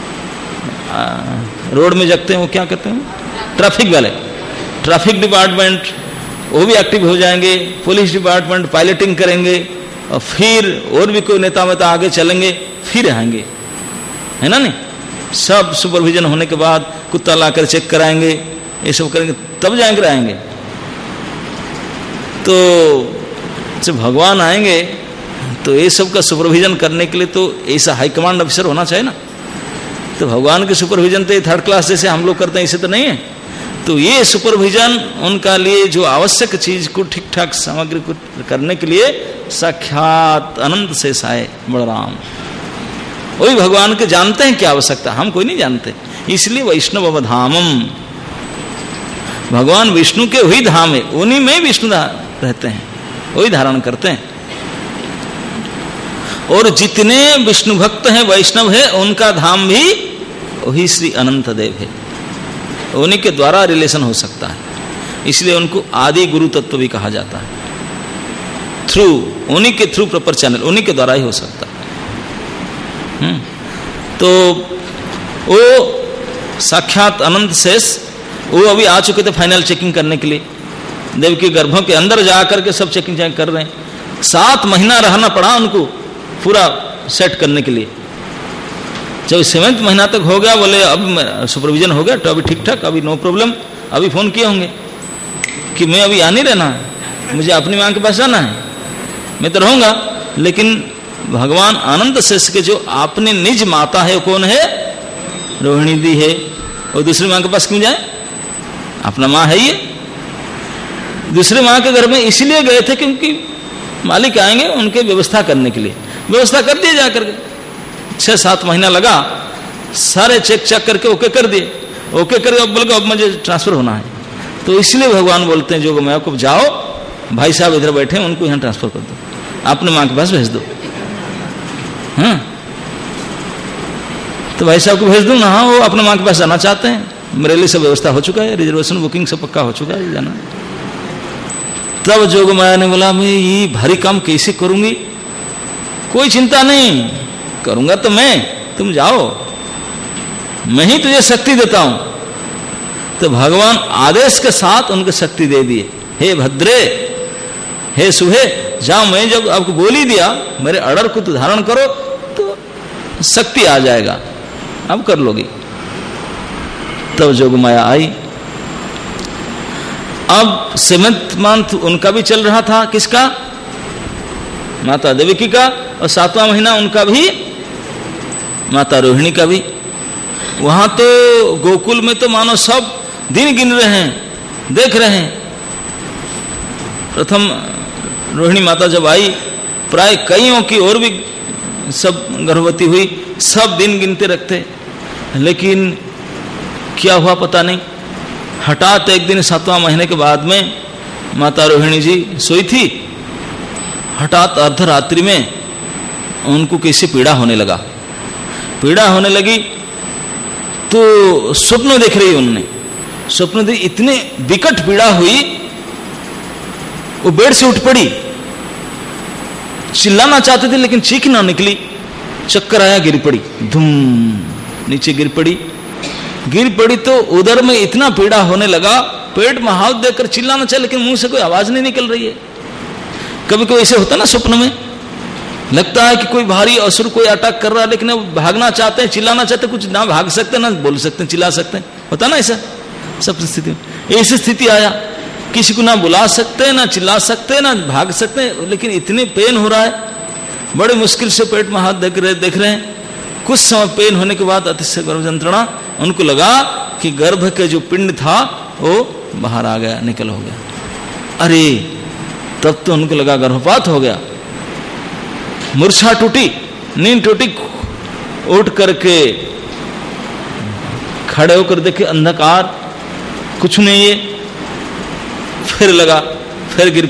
रोड में जगते हैं, वो क्या कहते हैं, ट्रैफिक वाले, ट्रैफिक डिपार्टमेंट, वो भी एक्टिव हो जाएंगे। पुलिस डिपार्टमेंट पायलटिंग करेंगे, और फिर और भी कोई नेता वेता आगे चलेंगे, फिर आएंगे, है ना? नहीं, सब सुपरविजन होने के बाद कुत्ता लाकर चेक कराएंगे, ये सब करेंगे, तब जाएंगे आएंगे। तो जब भगवान आएंगे तो ये सब का सुपरविजन करने के लिए तो ऐसा हाई कमांड ऑफिसर होना चाहिए ना। तो भगवान के सुपरविजन तो ये 3rd क्लास जैसे हम लोग करते हैं, इसे तो नहीं है। तो ये सुपरविजन उनका लिए जो आवश्यक चीज को ठीक ठाक सामग्री को करने के लिए साक्षात अनंत शेष आए बलराम। वही भगवान के जानते हैं क्या आवश्यकता, हम कोई नहीं जानते। इसलिए वैष्णव धामम, भगवान विष्णु के वही धाम है, उन्हीं में विष्णु रहते हैं, वही धारण करते हैं। और जितने विष्णु भक्त हैं, वैष्णव है, उनका धाम भी वही श्री अनंत देव है, उन्हीं के द्वारा रिलेशन हो सकता है। इसलिए उनको आदि गुरु तत्व भी कहा जाता है। थ्रू, उन्हीं के थ्रू प्रॉपर चैनल, उन्हीं के द्वारा ही हो सकता है। तो वो साक्षात अनंत शेष, वो अभी आ चुके थे फाइनल चेकिंग करने के लिए। देव के गर्भों के अंदर जाकर के सब चेकिंग कर रहे हैं। 7 महीना रहना पड़ा उनको पूरा सेट करने के लिए। जब 7वें महीना तक हो गया, बोले अब सुपरविजन हो गया तो अभी ठीक ठाक, अभी नो प्रॉब्लम। अभी फोन किए होंगे कि मैं अभी आ नहीं रहना है, मुझे अपनी मां के पास जाना है, मैं तो रहूंगा। लेकिन भगवान आनंद शेष के जो आपने निज माता है, वो कौन है? रोहिणी दी है। और दूसरी मां के पास क्यों जाए? अपना मां है ये। दूसरे मां के घर में इसलिए गए थे क्योंकि मालिक आएंगे उनके व्यवस्था करने के लिए। व्यवस्था कर दिए जाकर के, 6-7 महीना लगा, सारे चेक करके ओके कर दिए। ओके करके अब बोल, अब मुझे ट्रांसफर होना है। तो इसलिए भगवान बोलते हैं जो मैं आपको, जाओ भाई साहब इधर बैठे, उनको यहाँ ट्रांसफर कर दो। अपने माँ के पास भेज दो। हाँ, तो भाई साहब को भेज दूँ ना? हाँ, वो अपने माँ के पास जाना चाहते हैं, मेरे लिए सब व्यवस्था हो चुका है, रिजर्वेशन बुकिंग सब पक्का हो चुका है, जाना। तब जोगमाया ने बोला मैं ये भारी काम कैसे करूंगी? कोई चिंता नहीं, करूंगा तो मैं, तुम जाओ, मैं ही तुझे शक्ति देता हूं। तो भगवान आदेश के साथ उनको शक्ति दे दिए, हे भद्रे, हे सुहे, जाओ, मैं जब आपको बोल ही दिया मेरे ऑर्डर को तो धारण करो तो शक्ति आ जाएगा, अब कर लोगी। तब जोगमाया आई। अब 7th मंथ उनका भी चल रहा था, किसका? माता देवकी का, और 7वां महीना उनका भी, माता रोहिणी का भी। वहां तो गोकुल में तो मानो सब दिन गिन रहे हैं, देख रहे हैं। प्रथम रोहिणी माता जब आई, प्राय कईयों की और भी सब गर्भवती हुई, सब दिन गिनते रखते, लेकिन क्या हुआ पता नहीं। हठात एक दिन 7वां महीने के बाद में माता रोहिणी जी सोई थी, हठात अर्धरात्रि में उनको किसी पीड़ा होने लगा। पीड़ा होने लगी तो स्वप्न देख रही उन्होंने, स्वप्न देख, इतने विकट पीड़ा हुई, वो बेड से उठ पड़ी, चिल्लाना चाहते थे लेकिन चीख ना निकली। चक्कर आया, गिर पड़ी, धूम नीचे गिर पड़ी। गिर पड़ी तो उदर में इतना पीड़ा होने लगा, पेट में हाथ देकर चिल्लाना चाहिए लेकिन मुंह से कोई आवाज नहीं निकल रही है। कभी कोई ऐसे होता ना, स्वप्न में लगता है कि कोई भारी असुर कोई अटैक कर रहा है, लेकिन अब भागना चाहते हैं, चिल्लाना चाहते हैं, कुछ ना भाग सकते ना बोल सकते, चिल्ला सकते हैं, होता ना ऐसा सब स्थिति में। ऐसी स्थिति आया, किसी को ना बुला सकते, ना चिल्ला सकते, ना भाग सकते, लेकिन इतने पेन हो रहा है, बड़े मुश्किल से पेट में हाथ देख रहे हैं। कुछ समय पेन होने के बाद अतिशय गर्भ यंत्रणा, उनको लगा कि गर्भ के जो पिंड था वो बाहर आ गया, निकल हो गया। अरे तब तो उनको लगा गर्भपात हो गया। मूर्छा टूटी, नींद टूटी, उठ करके खड़े होकर देखे अंधकार, कुछ नहीं है। फिर लगा, फिर गिर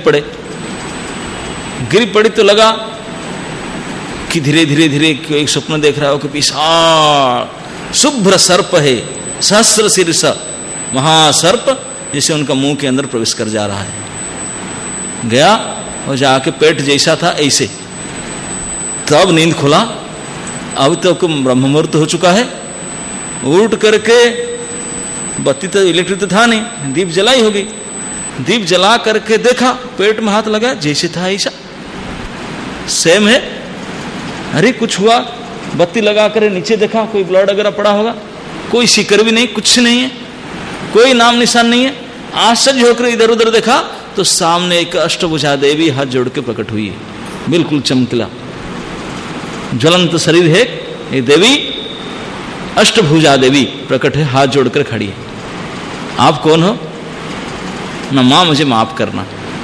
पड़ी तो लगा कि धीरे धीरे धीरे एक स्वप्न देख रहा हो कि विशाल शुभ्र सर्प है, सहस्र शीर्ष महासर्प, जिसे उनका मुंह के अंदर प्रवेश कर जा रहा है। गया और जाके पेट जैसा था ऐसे। तब नींद खुला, अब तो ब्रह्म मुहूर्त हो चुका है। उठ करके, बत्ती तो इलेक्ट्रिक तो था नहीं, दीप जलाई होगी, दीप जला करके देखा, पेट में हाथ लगा, जैसे था ऐसा सेम है। अरे कुछ हुआ, बत्ती लगा कर नीचे देखा, कोई ब्लड वगैरह पड़ा होगा, कोई शिकर भी नहीं, कुछ नहीं है, कोई नाम निशान नहीं है। आश्चर्य होकर इधर उधर देखा तो सामने एक अष्टभुजा देवी हाथ जोड़ के प्रकट हुई है, बिल्कुल चमकीला ज्वलंत शरीर है ये देवी, अष्टभुजा देवी प्रकट है, हाथ जोड़कर खड़ी है। आप कौन हो? ना मां, मुझे माफ करना।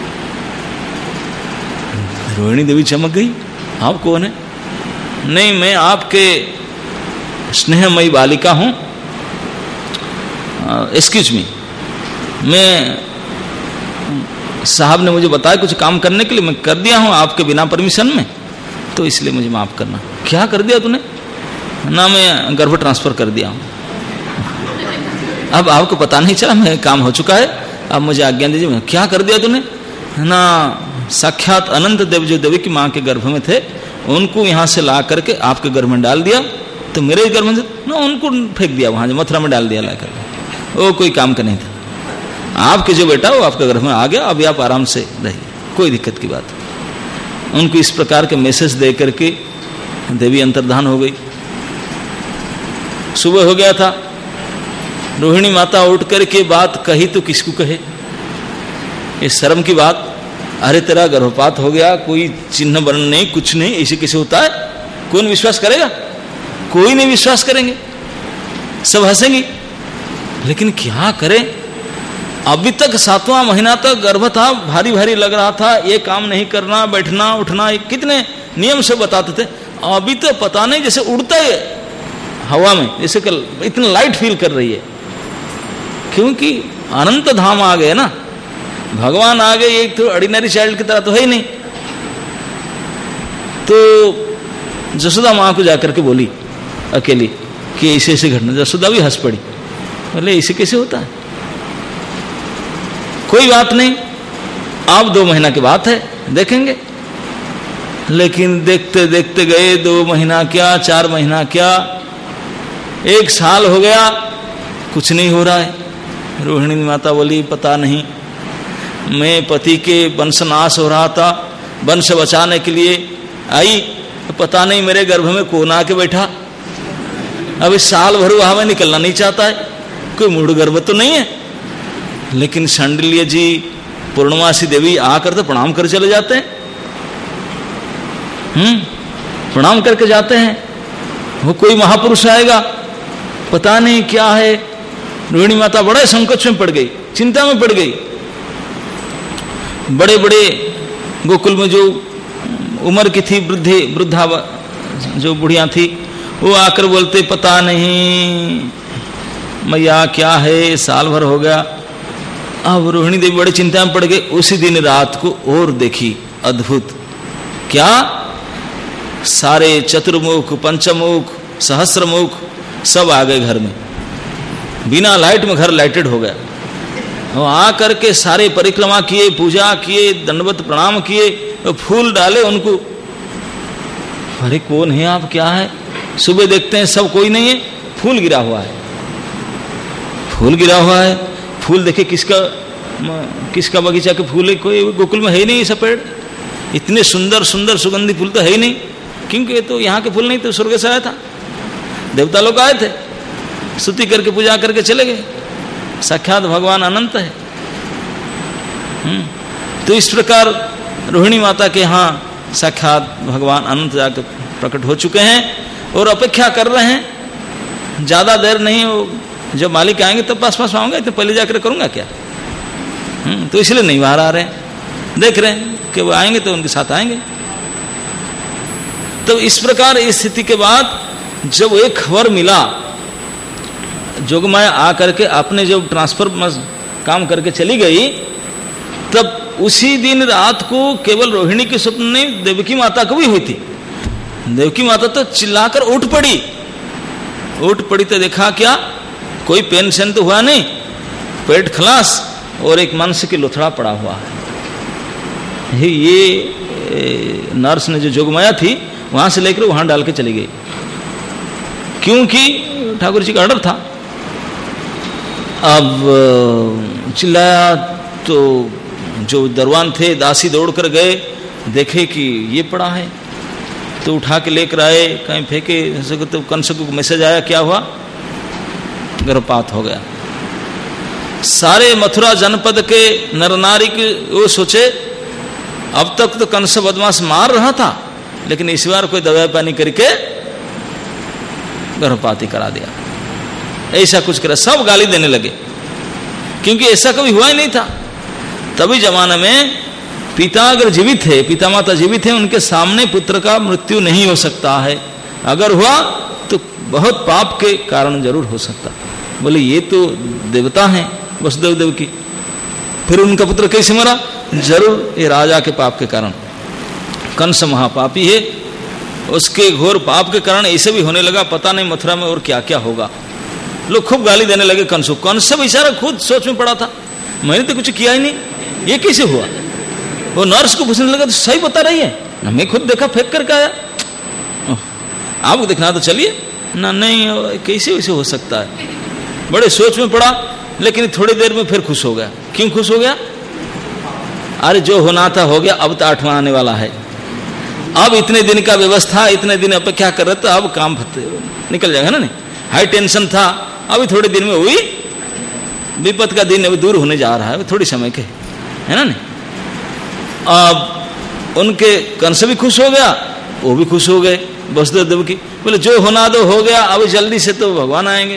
रोहिणी देवी चमक गई, आप कौन है? नहीं, मैं आपके स्नेहमयी बालिका हूं, एक्सक्यूज मी, मैं साहब ने मुझे बताया कुछ काम करने के लिए, मैं कर दिया हूं आपके बिना परमिशन में, तो इसलिए मुझे माफ करना। क्या कर दिया तूने? ना, मैं गर्भ ट्रांसफर कर दिया हूं। अब आपको पता नहीं चला, मैं काम हो चुका है, अब मुझे आज्ञा दीजिए। क्या कर दिया तूने? ना, साक्षात अनंत देव जो देवी की मां के गर्भ में थे, उनको यहां से ला करके आपके गर्भ में डाल दिया, तो मेरे गर्भ में ना उनको फेंक दिया, वहां मथुरा में डाल दिया लाकर। वो कोई काम का नहीं था। आपके जो बेटा वो आपके गर्भ में आ गया, अभी आप आराम से रहिए, कोई दिक्कत की बात। उनको इस प्रकार के मैसेज दे करके देवी अंतर्धान हो गई। सुबह हो गया था, रोहिणी माता उठ करके बात कही तो किसको कहे, ये शर्म की बात। अरे तेरा गर्भपात हो गया, कोई चिन्ह वर्ण नहीं, कुछ नहीं, ऐसे कैसे होता है? कौन विश्वास करेगा? कोई नहीं विश्वास करेंगे, सब हंसेंगे। लेकिन क्या करें, अभी तक 7वां महीना तक गर्भ था, भारी भारी लग रहा था, ये काम नहीं करना, बैठना उठना, कितने नियम से बताते थे। अभी तो पता नहीं, जैसे उड़ता है हवा में, जैसे कल इतना लाइट फील कर रही है, क्योंकि अनंत धाम आ गए ना, भगवान आ गए, एक तो ऑर्डिनरी चाइल्ड की तरह तो है ही नहीं। तो जसोदा माँ को जाकर के बोली अकेली कि ऐसे ऐसे घटना। जसोदा भी हंस पड़ी, बोले ऐसे कैसे होता है, कोई बात नहीं, अब 2 महीना की बात है, देखेंगे। लेकिन देखते देखते गए, 2 महीना क्या, 4 महीना क्या, 1 साल हो गया, कुछ नहीं हो रहा है। रोहिणी माता बोली पता नहीं, मैं पति के वंशनाश हो रहा था, वंश बचाने के लिए आई, पता नहीं मेरे गर्भ में कौन आके बैठा, अब इस साल भर वहां में निकलना नहीं चाहता है, कोई मूढ़ गर्भ तो नहीं है। लेकिन शांडिल्य जी, पूर्णमासी देवी आकर तो प्रणाम कर चले जाते हैं, प्रणाम करके जाते हैं, वो कोई महापुरुष आएगा, पता नहीं क्या है। रोहिणी माता बड़े संकट में पड़ गई, चिंता में पड़ गई। बड़े बड़े गोकुल में जो उम्र की थी वृद्धा जो बुढ़िया थी, वो आकर बोलते पता नहीं मैया क्या है, साल भर हो गया। अब रोहिणी देवी बड़ी चिंता में पड़ गई। उसी दिन रात को और देखी अद्भुत, क्या सारे चतुर्मुख, पंचमुख, सहस्रमुख सब आ गए घर में, बिना लाइट में घर लाइटेड हो गया। वो आकर के सारे परिक्रमा किए, पूजा किए, दंडवत प्रणाम किए, फूल डाले उनको। अरे कौन है आप, क्या है? सुबह देखते हैं सब कोई नहीं है, फूल गिरा हुआ है, फूल गिरा हुआ है। फूल देखे किसका बगीचा के फूल है, कोई गोकुल में है ही नहीं ऐसा पेड़, इतने सुंदर सुंदर सुगंधी फूल तो है ही नहीं, क्योंकि तो यहाँ के फूल नहीं तो स्वर्ग से आया था, देवता लोग आए थे, स्तुति करके पूजा करके चले गए, साक्षात भगवान अनंत है। तो इस प्रकार रोहिणी माता के यहाँ साक्षात भगवान अनंत जाकर प्रकट हो चुके हैं और अपेक्षा कर रहे हैं, ज्यादा देर नहीं, वो जब मालिक आएंगे तब पास आऊंगा, तो पहले जाकर करूंगा क्या। तो इसलिए नहीं बाहर आ रहे हैं, देख रहे हैं कि वो आएंगे तो उनके साथ आएंगे। तो इस प्रकार इस स्थिति के बाद जब एक खबर मिला, जोगमाया आकर के आपने जब ट्रांसफर काम करके चली गई, तब उसी दिन रात को केवल रोहिणी के स्वप्न नहीं, देवकी माता को भी हुई थी। देवकी माता तो चिल्लाकर उठ पड़ी तो देखा क्या, कोई पेंशन तो हुआ नहीं, पेट खलास और एक मांस की लोथड़ा पड़ा हुआ है। ये नर्स ने जो जोगमाया थी वहां से लेकर वहां डाल के चली गई, क्योंकि ठाकुर जी का ऑर्डर था। अब चिल्लाया तो जो दरवान थे दासी दौड़ कर गए, देखे कि ये पड़ा है, तो उठा के लेकर आए, कहीं फेंके, तो कंस को मैसेज आया, क्या हुआ, गर्भपात हो गया। सारे मथुरा जनपद के नर नारी के वो सोचे, अब तक तो कंस बदमाश मार रहा था, लेकिन इस बार कोई दवा पानी करके गर्भपाती करा दिया, ऐसा कुछ करा। सब गाली देने लगे, क्योंकि ऐसा कभी हुआ ही नहीं था। तभी जमाने में पिता अगर जीवित है, पिता माता जीवित है, उनके सामने पुत्र का मृत्यु नहीं हो सकता है, अगर हुआ तो बहुत पाप के कारण जरूर हो सकता। बोले ये तो देवता हैं वसुदेव देवकी, फिर उनका पुत्र कैसे मरा, जरूर ये राजा के पाप के कारण। कंस महापापी है, उसके घोर पाप के कारण ऐसे भी होने लगा, पता नहीं मथुरा में और क्या क्या होगा। लोग खूब गाली देने लगे कंस को। कंस बेचारा खुद सोच में पड़ा था, मैंने तो कुछ किया ही नहीं, ये कैसे हुआ। वो नर्स को पूछने लगा, तो सही बता रही है ना, मैं खुद देखा, फेंक करके आया, आपको देखना तो चलिए ना, नहीं कैसे वैसे हो सकता है। बड़े सोच में पड़ा, लेकिन थोड़ी देर में फिर खुश हो गया। क्यों खुश हो गया, अरे जो होना था हो गया, अब तो 8वां आने वाला है, अब इतने दिन का व्यवस्था, इतने दिन अपेक्षा कर रहे, तो अब काम निकल जाएगा ना। नहीं, हाई टेंशन था, अभी थोड़े दिन में हुई विपद का दिन अभी दूर होने जा रहा है, थोड़ी समय के, है ना। नहीं, अब उनके कंस भी खुश हो गया, वो भी खुश हो गए, वसुदेव देवकी बोले जो होना दो हो गया, अभी जल्दी से तो भगवान आएंगे।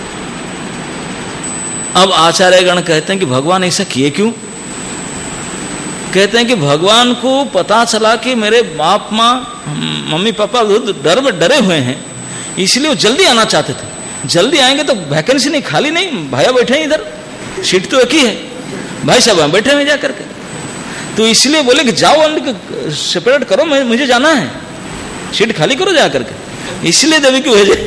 अब आचार्यगण कहते हैं कि भगवान ऐसा किए क्यों। कहते हैं कि भगवान को पता चला कि मेरे बाप माँ मम्मी पापा डरे हुए हैं, इसलिए वो जल्दी आना चाहते थे। जल्दी आएंगे तो वैकेंसी नहीं, खाली नहीं, भैया बैठे हैं इधर, सीट तो एक ही है, भाई साहब बैठे हुए जा करके, तो इसलिए बोले कि जाओ सेपरेट करो, मुझे जाना है। सीट खाली करो जा करके। इसलिए देवी की भेजे।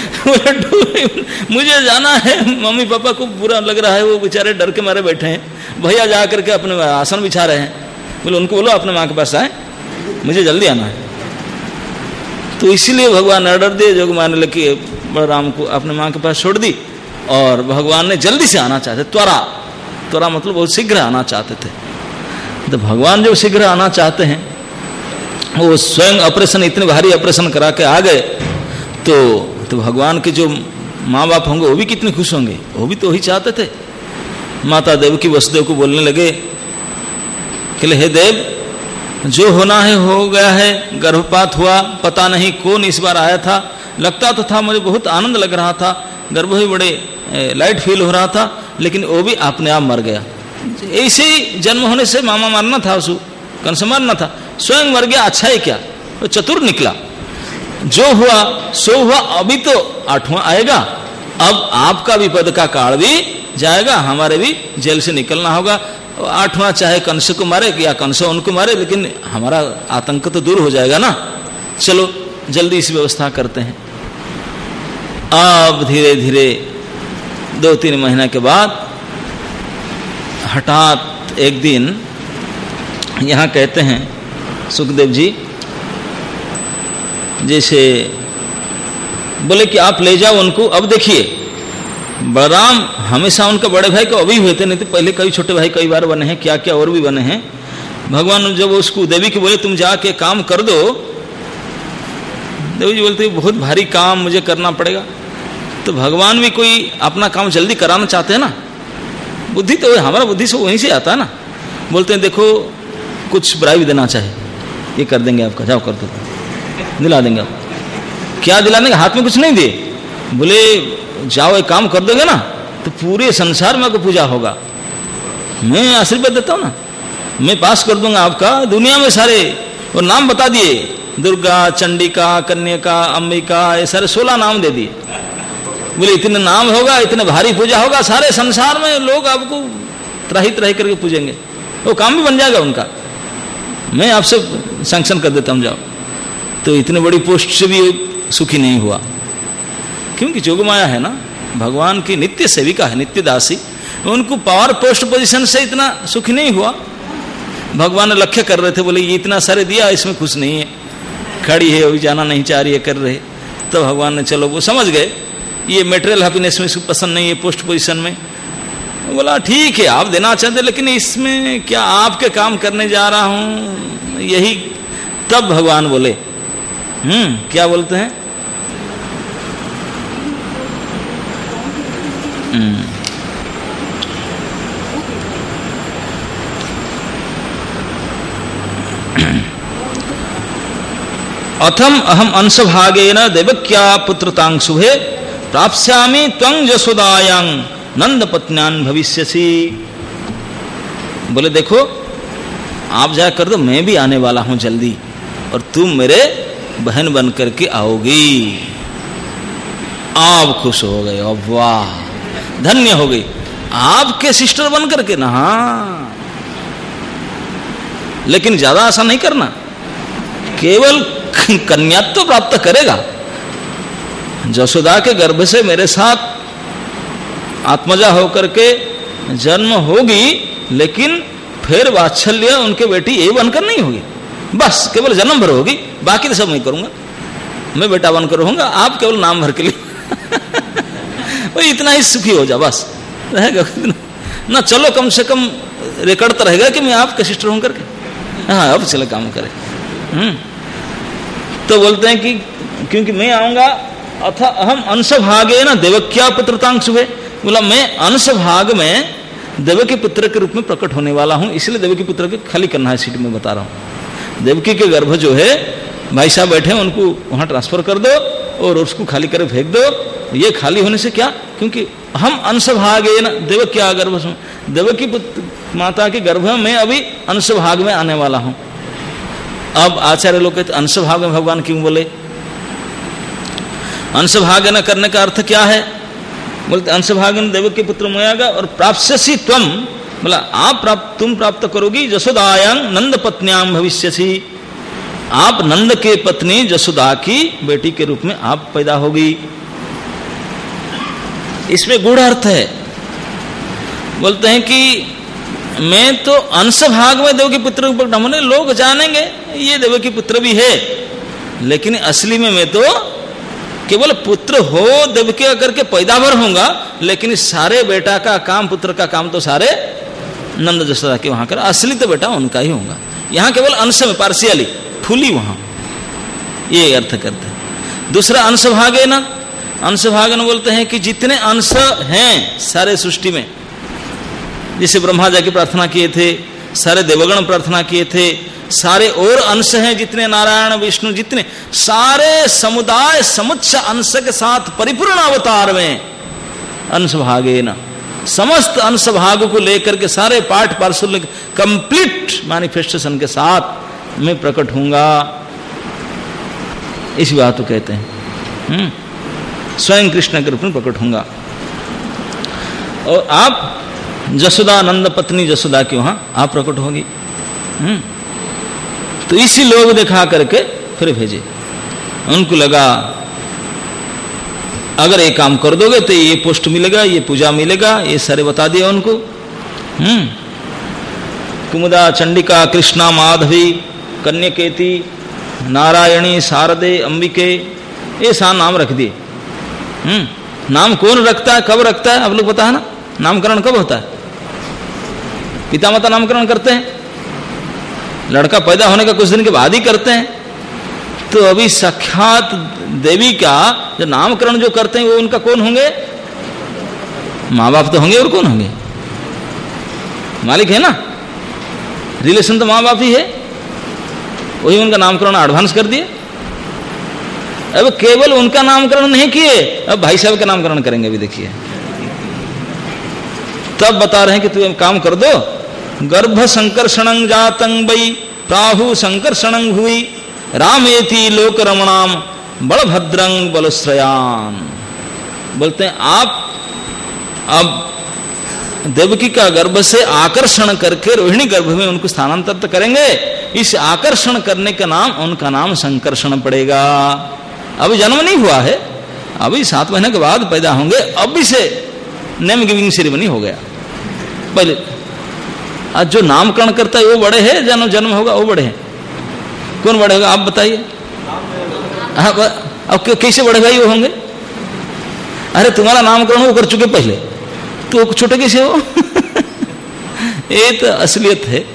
मुझे जाना है, मम्मी पापा को बुरा लग रहा है, वो बेचारे डर के मारे बैठे हैं। भैया जा करके अपने आसन बिछा रहे हैं। बोले उनको बोलो अपने माँ के पास आए, मुझे जल्दी आना है। तो इसीलिए भगवान ऑर्डर दिए, जोग मान ले कि बलराम को अपने माँ के पास छोड़ दी। और भगवान ने जल्दी से आना चाहते, त्वरा मतलब बहुत शीघ्र आना चाहते थे। तो भगवान जो शीघ्र आना चाहते हैं, वो स्वयं ऑपरेशन, इतने भारी ऑपरेशन करा के आ गए, तो भगवान के जो माँ बाप होंगे वो भी कितने खुश होंगे, वो भी तो वही चाहते थे। माता देवकी वसुदेव को बोलने लगे कि हे देव, जो होना है हो गया है, गर्भपात हुआ, पता नहीं कौन इस बार आया था, लगता तो था, मुझे बहुत आनंद लग रहा था, गर्भ भी बड़े लाइट फील हो रहा था, लेकिन वो भी अपने आप मर गया। ऐसे ही जन्म होने से मामा मारना था, उसको कंस मारना था, स्वयं मर गया। अच्छा है क्या, वो चतुर निकला। जो हुआ सो हुआ, अभी तो 8वां आएगा, अब आपका भी पद का काल भी जाएगा, हमारे भी जेल से निकलना होगा। 8वां चाहे कंस को मारे या कंस उनको मारे, लेकिन हमारा आतंक तो दूर हो जाएगा ना। चलो जल्दी इस व्यवस्था करते हैं। अब धीरे धीरे 2-3 महीना के बाद हठात एक दिन यहाँ कहते हैं सुखदेव जी, जैसे बोले कि आप ले जाओ उनको। अब देखिए बलराम हमेशा उनका बड़े भाई को अभी हुए थे, नहीं तो पहले कई छोटे भाई कई बार बने हैं, क्या क्या और भी बने हैं। भगवान जब उसको देवी के बोले तुम जाके काम कर दो, देवी जी बोलते बहुत भारी काम मुझे करना पड़ेगा। तो भगवान भी कोई अपना काम जल्दी कराना चाहते हैं ना, बुद्धि तो हमारा बुद्धि से वहीं से आता है ना। बोलते हैं देखो कुछ ब्राइब देना चाहे, ये कर देंगे आपका, जाओ कर दो, दिला देंगे आप। क्या दिला देंगे, हाथ में कुछ नहीं दिए, बोले जाओ एक काम कर दोगे ना तो पूरे संसार में आपको पूजा होगा, मैं आशीर्वाद देता हूँ ना, मैं पास कर दूंगा आपका दुनिया में सारे। और नाम बता दिए, दुर्गा, चंडिका, कन्यका, अंबिका, ये सारे 16 नाम दे दिए। बोले इतने नाम होगा, इतने भारी पूजा होगा, सारे संसार में लोग आपको त्राही त्राही करके पूजेंगे, वो काम भी बन जाएगा उनका, मैं आपसे सैंक्शन कर देता हूँ, जाओ। तो इतने बड़ी पोस्ट से भी सुखी नहीं हुआ, क्योंकि जोगमाया है ना, भगवान की नित्य सेविका है, नित्य दासी, उनको पावर पोस्ट पोजीशन से इतना सुखी नहीं हुआ। भगवान ने लक्ष्य कर रहे थे, बोले ये इतना सारे दिया, इसमें खुश नहीं है, खड़ी है अभी जाना नहीं चाह रही है, कर रहे। तो भगवान ने चलो वो समझ गए ये मेटेरियल हैप्पीनेस में इसको पसंद नहीं है, पोस्ट पोजीशन में। बोला ठीक है आप देना चाहते, लेकिन इसमें क्या आपके काम करने जा रहा हूं यही। तब भगवान बोले क्या बोलते हैं, अथम अहम अंशभागेन देवक्या पुत्रतांशुभे प्राप्स्यामि त्वं यशोदायां नंद पत्न्यान भविष्यसि। बोले देखो आप जा कर दो, मैं भी आने वाला हूं जल्दी, और तुम मेरे बहन बन करके आओगी। आप खुश हो गए, अब वाह धन्य हो गई, आपके सिस्टर बन करके ना। हाँ लेकिन ज्यादा आशा नहीं करना, केवल कन्यात्व प्राप्त करेगा, जसोदा के गर्भ से मेरे साथ आत्मजा होकर के जन्म होगी, लेकिन फिर वात्सल्य उनके बेटी यही बनकर नहीं होगी, बस केवल जन्म भर होगी, बाकी तो सब मैं करूंगा, मैं बेटा बनकर रहूंगा, आप केवल नाम भर के लिए वो इतना ही सुखी हो जा, बस रहेगा ना। चलो कम से कम रिकॉर्ड तो रहेगा कि मैं आपका सिस्टर हूं करके। हाँ अब चलो काम करे। तो बोलते हैं कि क्योंकि मैं आऊंगा, अथा अहम अंशभागे ना देवक्या पुत्रतांशुभे, बोला मैं अंश भाग में देवकी पुत्र के रूप में प्रकट होने वाला हूं, इसलिए देवकी पुत्र के खाली करना है सीट में बता रहा हूं। देवकी के गर्भ जो है भाई साहब बैठे हैं, उनको वहां ट्रांसफर कर दो और उसको खाली कर फेंक दो। ये खाली होने से क्या, क्योंकि हम अंश भागे ना देवक्या गर्भ, देवकी माता के गर्भ में मैं अभी अंश भाग में आने वाला हूं। अब आचार्य लोग कहते अंश भाग में भगवान क्यों बोले, अंश भाग न करने का अर्थ क्या है, बोलते अंश भाग देवकी पुत्र मोयागा और प्राप्स्यसि त्वम, बोला आप तुम प्राप्त करोगी, जसोदायां नंद पत्न्यां भविष्यसि, आप नंद के पत्नी जसोदा की बेटी के रूप में आप पैदा होगी। इसमें गूढ़ अर्थ है। बोलते हैं कि मैं तो अंश भाग में देवकी पुत्र को प्रकट होने, लोग जानेंगे ये देवकी पुत्र भी है, लेकिन असली में मैं तो केवल पुत्र हो देवकी करके पैदावार होऊंगा, लेकिन सारे बेटा का काम, पुत्र का काम तो सारे नंद जसोदा के वहां कर, असली तो बेटा उनका ही होगा। यहां केवल अंश में पार्शियली, फुली वहां, ये अर्थ करते हैं। दूसरा अंश भागे ना, अंश भागन बोलते हैं कि जितने अंश हैं सारे सृष्टि में, जिसे ब्रह्मा जी की प्रार्थना किए थे, सारे देवगण प्रार्थना किए थे, सारे और अंश हैं जितने नारायण विष्णु, जितने सारे समुदाय समुच्च अंश के साथ परिपूर्ण अवतार में अंश भागे ना, समस्त अंश भाग को लेकर के सारे पाठ पार्सल कंप्लीट मैनिफेस्टेशन के साथ मैं प्रकट होऊंगा, इस बात को कहते हैं। स्वयं कृष्ण के रूप में प्रकट होऊंगा। और आप जसोदा, नंद पत्नी जसोदा की वहां आप प्रकट होगी। तो इसी लोग दिखा करके फिर भेजे। उनको लगा अगर ये काम कर दोगे तो ये पोस्ट मिलेगा, ये पूजा मिलेगा, ये सारे बता दिया उनको। कुमुदा, चंडिका, कृष्णा, माधवी, कन्यकेती, नारायणी, शारदे, अंबिके, ये सारे नाम रख दिए। नाम कौन रखता है, कब रखता है, आप लोग पता है ना? नामकरण कब होता है? पिता माता नामकरण करते हैं, लड़का पैदा होने का कुछ दिन के बाद ही करते हैं। तो अभी साक्षात देवी का जो नामकरण जो करते हैं वो उनका कौन होंगे? माँ बाप तो होंगे, और कौन होंगे? मालिक है ना, रिलेशन तो माँ बाप ही है, वही उनका नामकरण एडवांस कर दिए। अब केवल उनका नामकरण नहीं किए, अब भाई साहब का नामकरण करेंगे। अभी देखिए, तब बता रहे हैं कि तू काम कर दो। गर्भ संकर्षणं जातं वै प्राहु संकर्षणं भुवि रामेति लोक रमणाम बलभद्रं बलश्रयान। बोलते हैं आप अब देवकी का गर्भ से आकर्षण करके रोहिणी गर्भ में उनको स्थानांतरित करेंगे। इस आकर्षण करने का नाम, उनका नाम संकर्षण पड़ेगा। अभी जन्म नहीं हुआ है, अभी 7 महीने के बाद पैदा होंगे। अभी से नेम गिविंग सेरेमनी हो गया। पहले आज जो नामकरण करता है वो बड़े हैं, जन्म होगा वो बड़े हैं। कौन बड़े होगा आप बताइए? अब कैसे बड़े भाई वो होंगे? अरे तुम्हारा नामकरण वो कर चुके पहले, तो छोटे कैसे हो? ये तो असलियत है।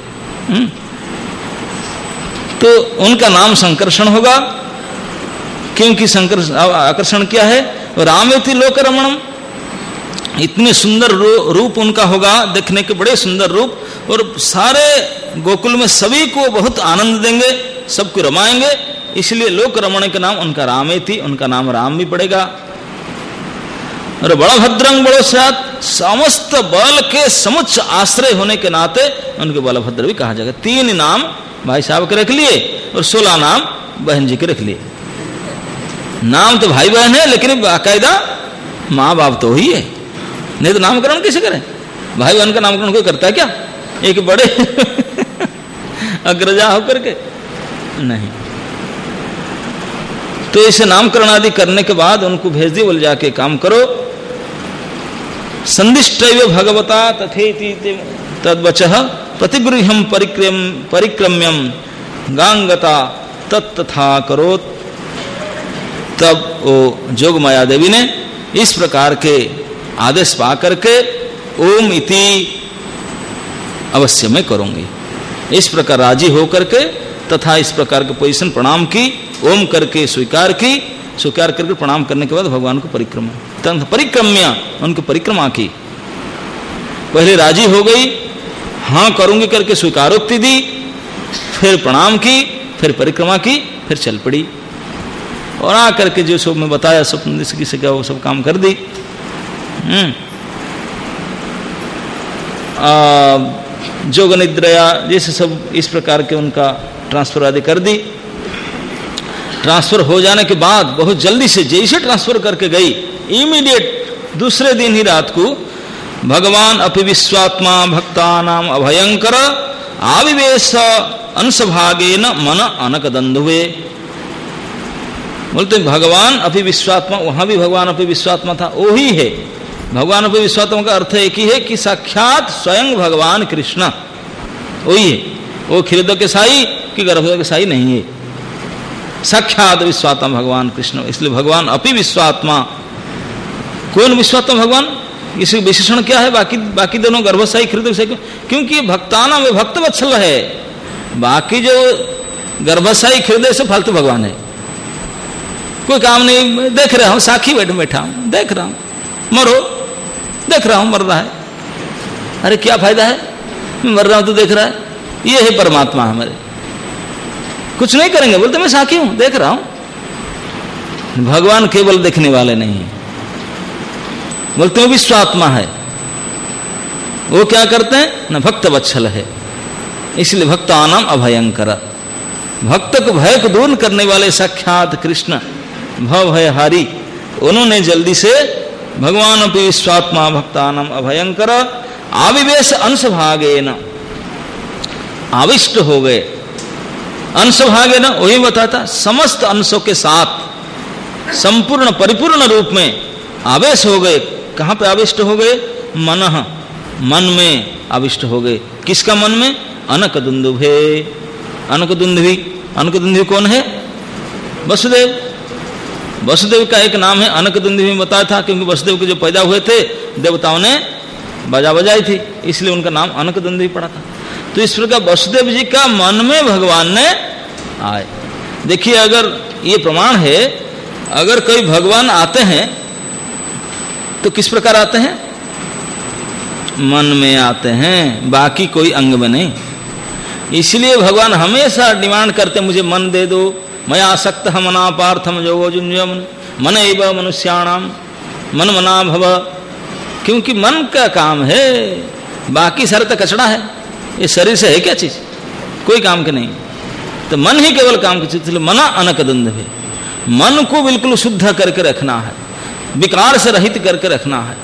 तो उनका नाम संकर्षण होगा, क्योंकि आकर्षण क्या है? रामेति लोक रमणम, इतने सुंदर रूप उनका होगा, देखने के बड़े सुंदर रूप, और सारे गोकुल में सभी को बहुत आनंद देंगे, सबको रमाएंगे। इसलिए लोक रमण के नाम उनका रामेति, उनका नाम राम भी पड़ेगा। और बलभद्रं बलश्रयात्, समस्त बल के समुच्च आश्रय होने के नाते उनके बलभद्र भी कहा जाएगा। 3 नाम भाई साहब के रख लिए और 16 नाम बहन जी के रख लिए। नाम तो भाई बहन है, लेकिन बाकायदा माँ बाप तो ही है, नहीं तो नामकरण कैसे करें? भाई बहन का नामकरण कोई करता है क्या? एक बड़े अग्रजा होकर के नहीं। तो इसे नामकरण आदि करने के बाद उनको भेज दिए, बोल जाके काम करो। संदिष्टैव भगवता तथेति तद्वचः प्रतिगृह्यं परिक्रम्यं गांगता तत्तथा करोत्। तब वो जोग माया देवी ने इस प्रकार के आदेश पा करके ओम इति अवश्य मैं करूंगी, इस प्रकार राजी हो करके तथा इस प्रकार के पोजीशन प्रणाम की, ओम करके स्वीकार की, स्वीकार करके प्रणाम करने के बाद भगवान को परिक्रम्य उनकी परिक्रमा की। पहले राजी हो गई, हाँ करूंगी करके स्वीकारोक्ति दी, फिर प्रणाम की, फिर परिक्रमा की, फिर चल पड़ी। और आकर के जो सब मैं बताया स्वप्न से क्या वो सब काम कर दी। जोग निद्रया जैसे सब इस प्रकार के उनका ट्रांसफर आदि कर दी। ट्रांसफर हो जाने के बाद बहुत जल्दी से जैसे ट्रांसफर करके गई, इमीडिएट दूसरे दिन ही रात को भगवान अपि विश्वात्मा भक्तानाम अभयंकर आविवेश अंशभागेन मन अनकदंधुवे। बोलते भगवान अपि विश्वात्मा, वहां भी भगवान अपि विश्वात्मा था, वही है। भगवान अपि विश्वात्मा का अर्थ एक ही है कि साक्षात स्वयं भगवान कृष्ण वही है। वो क्षीरोदक के साई कि गर्भोदक के साई नहीं है, साक्षात विश्वात्मा भगवान कृष्ण। इसलिए भगवान अपि विश्वात्मा। कौन विश्वात्मा भगवान, इसका विशेषण क्या है? बाकी दोनों गर्भसाई क्षीरोदक साई, क्योंकि भक्ताना में भक्त वत्सल है। बाकी जो गर्भसाई क्षीरोदक से फालतू भगवान है, कोई काम नहीं। देख रहा हूं, साखी बैठा हूं, देख रहा हूं, मरो, देख रहा हूं मर रहा है। अरे क्या फायदा है, मैं मर रहा हूं तो देख रहा है। ये है परमात्मा हमारे, कुछ नहीं करेंगे, बोलते मैं साखी हूं, देख रहा हूं। भगवान केवल देखने वाले नहीं, बोलते हैं विश्वात्मा है। वो क्या करते हैं न, भक्त वत्सल है। इसलिए भक्तानाम अभयंकर, भक्त को भय को दूर करने वाले साक्षात कृष्ण भव भय हारी, उन्होंने जल्दी से भगवान अपि विश्वात्मा भक्तानाम अभयंकर आविवेश अंशभागेन, आविष्ट हो गए। अंशभागेन वही बताता, समस्त अंशों के साथ संपूर्ण परिपूर्ण रूप में आवेश हो गए। कहां पे आविष्ट हो गए? मनः, मन में आविष्ट हो गए। किसका मन में? अनकदुंदुभे, अनकदुंदुभी। अनकदुंदुभी कौन है? वसुदेव। वसुदेव का एक नाम है अनकदुंदुभी में बताया था, क्योंकि वसुदेव के जो पैदा हुए थे देवताओं ने बाजा बजाई थी, इसलिए उनका नाम अनकदुंदुभी पड़ा था। तो इस प्रकार वसुदेव जी का मन में भगवान ने आए। देखिए, अगर ये प्रमाण है, अगर कोई भगवान आते हैं तो किस प्रकार आते हैं? मन में आते हैं, बाकी कोई अंग में नहीं। इसलिए भगवान हमेशा डिमांड करते, मुझे मन दे दो, मैं आसक्त मना पार्थम जोगो जुंजम मन एव मनुष्याणाम मन मना भव। क्योंकि मन का काम है, बाकी सारे तो कचड़ा है। ये शरीर से है क्या चीज? कोई काम के नहीं। तो मन ही केवल काम की चीज। इसलिए मना अनकदंधुभे, मन को बिल्कुल शुद्ध करके रखना है, विकार से रहित करके रखना है।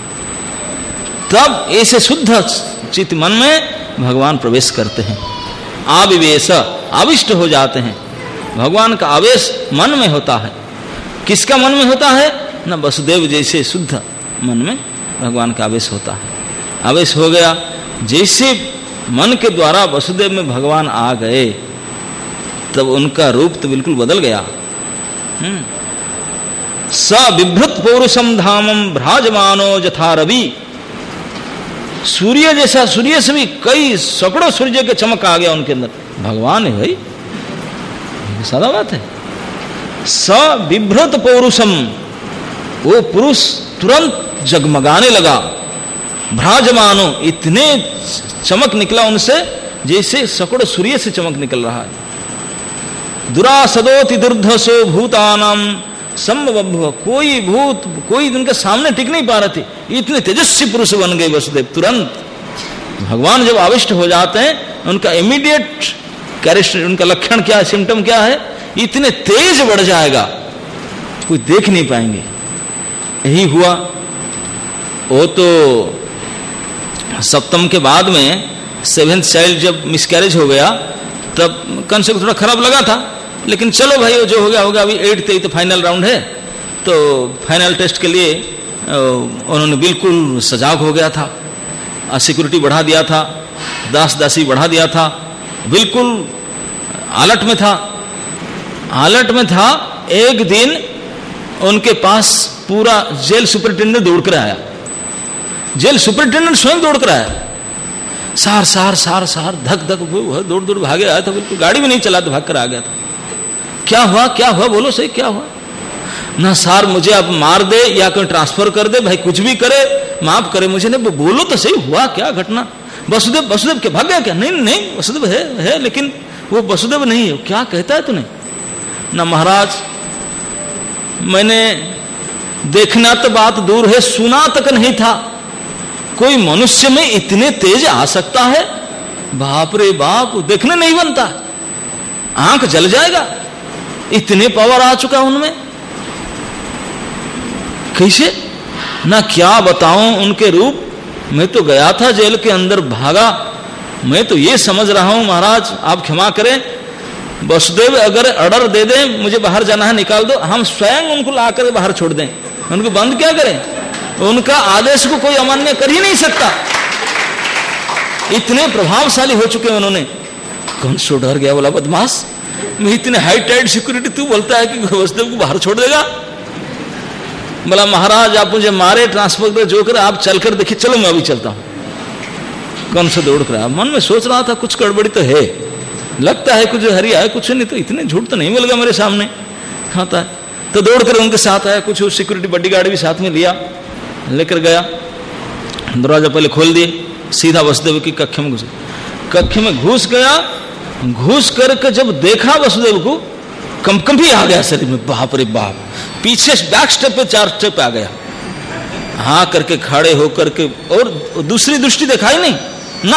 तब ऐसे शुद्ध चित्त मन में भगवान प्रवेश करते हैं। आविवेश, आविष्ट हो जाते हैं। भगवान का आवेश मन में होता है। किसका मन में होता है? न वसुदेव जैसे शुद्ध मन में भगवान का आवेश होता है। आवेश हो गया, जैसे मन के द्वारा वसुदेव में भगवान आ गए, तब उनका रूप तो बिल्कुल बदल गया। स बिभ्रत पौरुषम धामम भ्राजमानो जथा रवि। सूर्य जैसा, सूर्य से भी कई सैकड़ों सूर्य के चमक आ गया उनके अंदर। भगवान है भाई, सादा बात है। स बिभ्रत पौरुषम, वो पुरुष तुरंत जगमगाने लगा। भ्राजमानो, इतने चमक निकला उनसे जैसे सैकड़ों सूर्य से चमक निकल रहा है। दुरासदोति दुर्धसो भूतानाम संभव, कोई भूत कोई उनके सामने टिक नहीं पा रहे थे, इतने तेजस्वी पुरुष बन गए वसुदेव। तुरंत भगवान जब आविष्ट हो जाते हैं, उनका इमीडिएट कैरेक्टर, उनका लक्षण क्या है, सिम्टम क्या है? इतने तेज बढ़ जाएगा, कोई देख नहीं पाएंगे। यही हुआ। वो तो सप्तम के बाद में, सेवेंथ चाइल्ड जब मिसकैरेज हो गया, तब कंस को थोड़ा खराब लगा था, लेकिन चलो भाई वो जो हो गया होगा। अभी 8th तो फाइनल राउंड है, तो फाइनल टेस्ट के लिए उन्होंने बिल्कुल सजाग हो गया था, सिक्योरिटी बढ़ा दिया था, दास दासी बढ़ा दिया था, बिल्कुल अलर्ट में था। अलर्ट में था। एक दिन उनके पास पूरा जेल सुपरिटेंडेंट दौड़ कर आया। जेल सुपरिटेंडेंट स्वयं दौड़ कर आया। सार सार सार सार धक धक दौड़ दौड़ भागे आया था, बिल्कुल गाड़ी भी नहीं चला तो भाग कर आ गया था। क्या हुआ, क्या हुआ, बोलो सही, क्या हुआ? ना सार मुझे अब मार दे या कोई ट्रांसफर कर दे, भाई कुछ भी करे, माफ करे मुझे, नहीं बोलो तो सही, हुआ क्या घटना? वसुदेव, वसुदेव के भाग गया क्या? नहीं नहीं, वसुदेव है लेकिन वो वसुदेव नहीं है। क्या कहता है तूने? ना महाराज, मैंने देखना तो बात दूर है, सुना तक नहीं था कोई मनुष्य में इतने तेज आ सकता है। बाप रे बाप, देखने नहीं बनता, आंख जल जाएगा, इतने पावर आ चुका उनमें। कैसे? ना क्या बताऊं उनके रूप। मैं तो गया था जेल के अंदर, भागा, मैं तो ये समझ रहा हूं महाराज, आप क्षमा करें, वसुदेव अगर ऑर्डर दे दें मुझे बाहर जाना है निकाल दो, हम स्वयं उनको ला कर बाहर छोड़ दें, उनको बंद क्या करें? उनका आदेश को कोई अमान्य कर ही नहीं सकता, इतने प्रभावशाली हो चुके हैं उन्होंने। कंस तो डर गया, बोला बदमाश, मैं इतने हाई टाइट सिक्योरिटी, तू बोलता है कि वसुदेव को बाहर छोड़ देगा? बोला महाराज आप मुझे मारे, ट्रांसफर जो करे, आप चलकर देखिए। चलो मैं अभी चलता हूं। कंस दौड़ कर, मन में सोच रहा था कुछ गड़बड़ी तो है, लगता है कुछ हरी है, कुछ नहीं तो इतने झूठ तो नहीं मिल गया मेरे सामने खाता है। तो दौड़ कर उनके साथ आया, कुछ सिक्योरिटी बॉडीगार्ड भी साथ में लिया, लेकर गया, दरवाजा पहले खोल दिए, सीधा वसुदेव की कक्ष में घुस। कक्ष में घुस गया, घुस करके जब देखा वसुदेव को, कंपकंपी आ गया शरीर में, बाप रे बाप, पीछे बैक स्टेप पे 4 स्टेप आ गया, हाँ करके खड़े होकर के, और दूसरी दृष्टि दिखाई नहीं ना।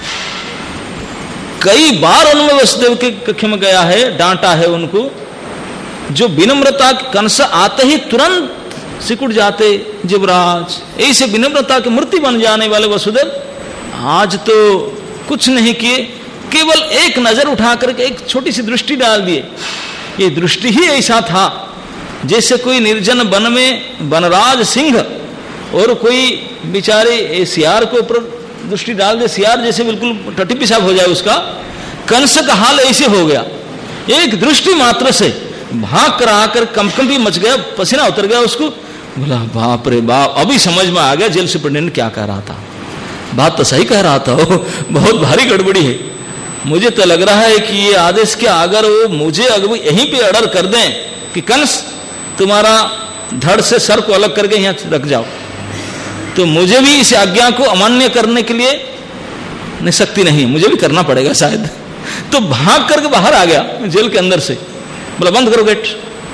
कई बार उनमें वसुदेव के कक्ष में गया है, डांटा है उनको, जो विनम्रता, कंस आते ही तुरंत सिकुड़ जाते, युवराज, ऐसे विनम्रता की मूर्ति बन जाने वाले वसुदेव आज तो कुछ नहीं किए, केवल एक नजर उठा करके एक छोटी सी दृष्टि डाल दिए। ये दृष्टि ही ऐसा था जैसे कोई निर्जन वन में वनराज सिंह और कोई बेचारे सियार को ऊपर दृष्टि डाल दे, सियार जैसे बिल्कुल टट्टी पेशाब हो जाए उसका, कंस का हाल ऐसे हो गया। एक दृष्टि मात्र से भाग कर आकर कंपकंपी मच गया, पसीना उतर गया उसको। बोला बाप रे बाप, अभी समझ में आ गया जेल सुपरिटेंडेंट क्या कह रहा था, बात तो सही कह रहा था, बहुत भारी गड़बड़ी है। मुझे तो लग रहा है कि ये आदेश के अगर वो मुझे अगर यहीं पे ऑर्डर कर दें कि कंस तुम्हारा धड़ से सर को अलग करके यहाँ रख जाओ, तो मुझे भी इस आज्ञा को अमान्य करने के लिए शक्ति नहीं, मुझे भी करना पड़ेगा शायद। तो भाग करके बाहर आ गया जेल के अंदर से, बोला बंद करो गेट।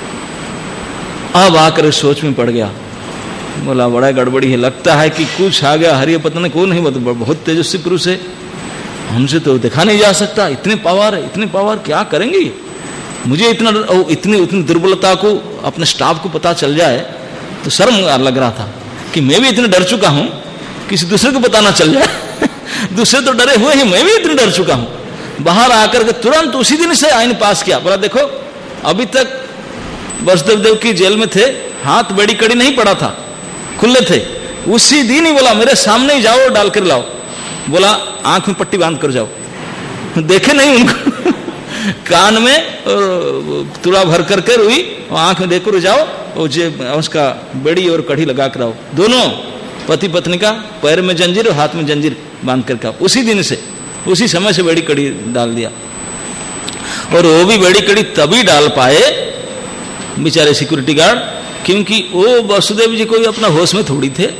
अब आकर सोच में पड़ गया, बोला बड़ा गड़बड़ी है, लगता है कि कुछ आ गया, हरिय पता नहीं कौन है, बहुत तेजस्वी पुरुष है, हमसे तो देखा नहीं जा सकता, इतने पावर है, इतने पावर, क्या करेंगे? मुझे इतनी दुर्बलता को अपने स्टाफ को पता चल जाए तो शर्म लग रहा था कि मैं भी इतने डर चुका हूं, किसी दूसरे को पता ना चल जाए। दूसरे तो डरे हुए हैं, मैं भी इतने डर चुका हूं। बाहर आकर के तुरंत उसी दिन से आईन पास किया, बोला देखो अभी तक वसुदेव देव की जेल में थे, हाथ बड़ी कड़ी नहीं पड़ा था, खुले थे, उसी दिन ही बोला मेरे सामने ही जाओ, डाल कर लाओ। बोला आंख में पट्टी बांध कर जाओ, देखे नहीं उनको, कान में तुरा भर करके रुई, आंख में देखकर जाओ, और उसका बड़ी और कड़ी लगा कर आओ, दोनों पति पत्नी का पैर में जंजीर और हाथ में जंजीर बांध करके आओ। उसी दिन से, उसी समय से बड़ी कड़ी डाल दिया। और वो भी बड़ी कड़ी तभी डाल पाए बेचारे सिक्योरिटी गार्ड, क्योंकि वो वसुदेव जी को भी अपना होश में थोड़ी थे,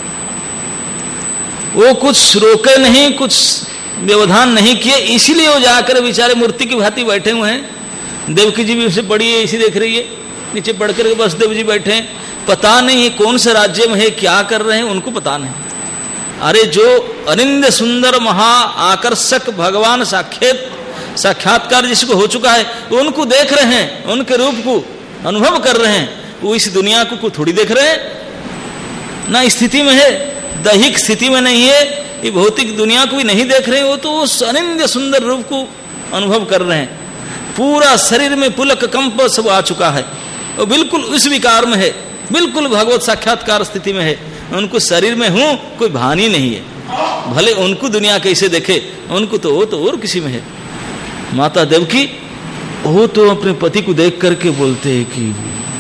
वो कुछ रोके नहीं, कुछ व्यवधान नहीं किए, इसीलिए वो जाकर बेचारे मूर्ति की भांति बैठे हुए हैं। देवकी जी भी उसे पड़ी है, इसी देख रही है, नीचे पढ़कर वसुदेव जी बैठे हैं, पता नहीं कौन से राज्य में है, क्या कर रहे हैं, उनको पता नहीं। अरे जो अनिंद सुंदर महा आकर्षक भगवान साक्षात्कार जिसको हो चुका है, उनको देख रहे हैं, उनके रूप को अनुभव कर रहे हैं, वो इस दुनिया को थोड़ी देख रहे हैं ना, स्थिति में है, दैहिक स्थिति में नहीं है, ये भौतिक दुनिया को भी नहीं देख रहे हैं, वो तो उस अनिंद सुंदर रूप को अनुभव कर रहे हैं। पूरा शरीर में पुलक कंप सब आ चुका है, वो बिल्कुल उस विकार में है, बिल्कुल भगवत साक्षात्कार स्थिति में है, उनको शरीर में हूं कोई भान ही नहीं है। भले उनको दुनिया कैसे देखे, उनको तो वो तो और किसी में है। माता देवकी वो तो अपने पति को देख करके बोलते हैं कि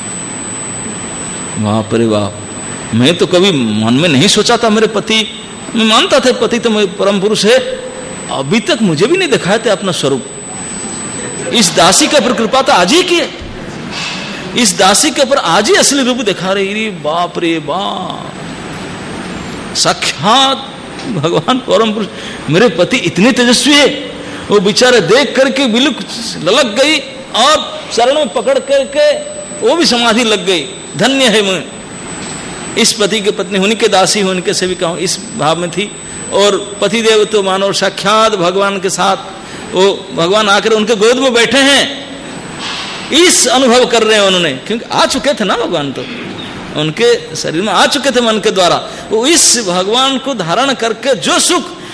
बाप रे बाप, मैं तो कभी मन में नहीं सोचा था मेरे पति, मैं मानता था पति तो मैं परम पुरुष है, अभी तक मुझे भी नहीं दिखाया था अपना स्वरूप। इस दासी के ऊपर कृपा तो आज ही की है, इस दासी के ऊपर आज ही असली रूप दिखा रही। बाप रे बाप, साक्षात भगवान परम पुरुष, मेरे पति इतने तेजस्वी है। वो बेचारे देख करके बिल्कुल ललक गई और चरण में पकड़ करके वो भी समाधि लग गई। धन्य है मैं, इस पति के पत्नी होने के, दासी होने के सेविका हूं, इस भाव में थी। और पतिदेव तो मानो साक्षात भगवान के साथ, वो भगवान आकर उनके गोद में बैठे हैं, इस अनुभव कर रहे हैं उन्होंने, क्योंकि आ चुके थे ना भगवान, तो उनके शरीर में आ चुके थे मन के द्वारा। वो इस भगवान को धारण करके जो सुख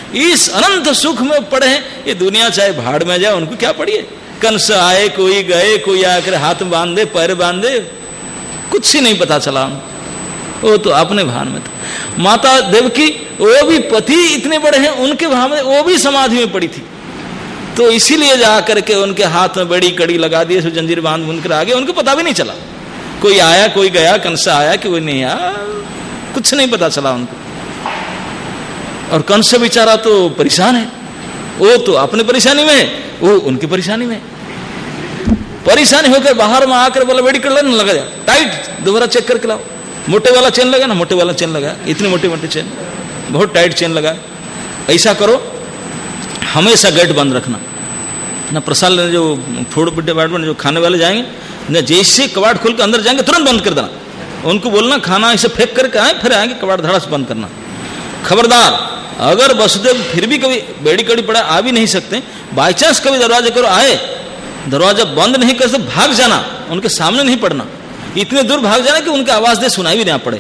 इस अनंत सुख में पड़े हैं। ये दुनिया चाहे भाड़ में जाए, उनको क्या पड़ी है। कंस आए, कोई गए, कोई आकर हाथ बांधे, पैर बांधे, कुछ ही नहीं पता चला। वो तो अपने भान में था। माता देवकी, वो भी पति इतने बड़े हैं, उनके भाव में वो भी समाधि में पड़ी थी। तो इसीलिए जाकर के उनके हाथ में बड़ी कड़ी लगा दी, जंजीर बांध बुन कर आगे, उनको पता भी नहीं चला। कोई आया, कोई गया, कंस आया कि वो नहीं आया, कुछ नहीं पता चला उनको। और कंस बेचारा तो परेशान है, वो तो अपने परेशानी में है, वो उनकी परेशानी में। परेशानी होकर बाहर में आकर बोला मेडिकल लगने लगा, टाइट दोबारा चेक करके लाओ। मोटे वाला चेन लगा ना, मोटे वाला चेन लगा, इतनी मोटी मोटी चेन, बहुत टाइट चेन लगा। ऐसा करो, हमेशा गेट बंद रखना ना। प्रसाद जो फूड डिपार्टमेंट जो खाने वाले जाएंगे ना, जैसे कबाड़ खोल के अंदर जाएंगे तुरंत बंद कर देना। उनको बोलना खाना ऐसे फेंक करके आए, फिर आएंगे कबाड़ धड़ा से बंद करना। खबरदार, अगर वसुदेव फिर भी कभी बेड़ी कड़ी पड़ा आ भी नहीं सकते, बाई चांस कभी दरवाजे करो आए, दरवाजा बंद नहीं कर सकते, भाग जाना, उनके सामने नहीं पड़ना, इतने दूर भाग जाना कि उनकी आवाज दे सुनाई भी ना पड़े।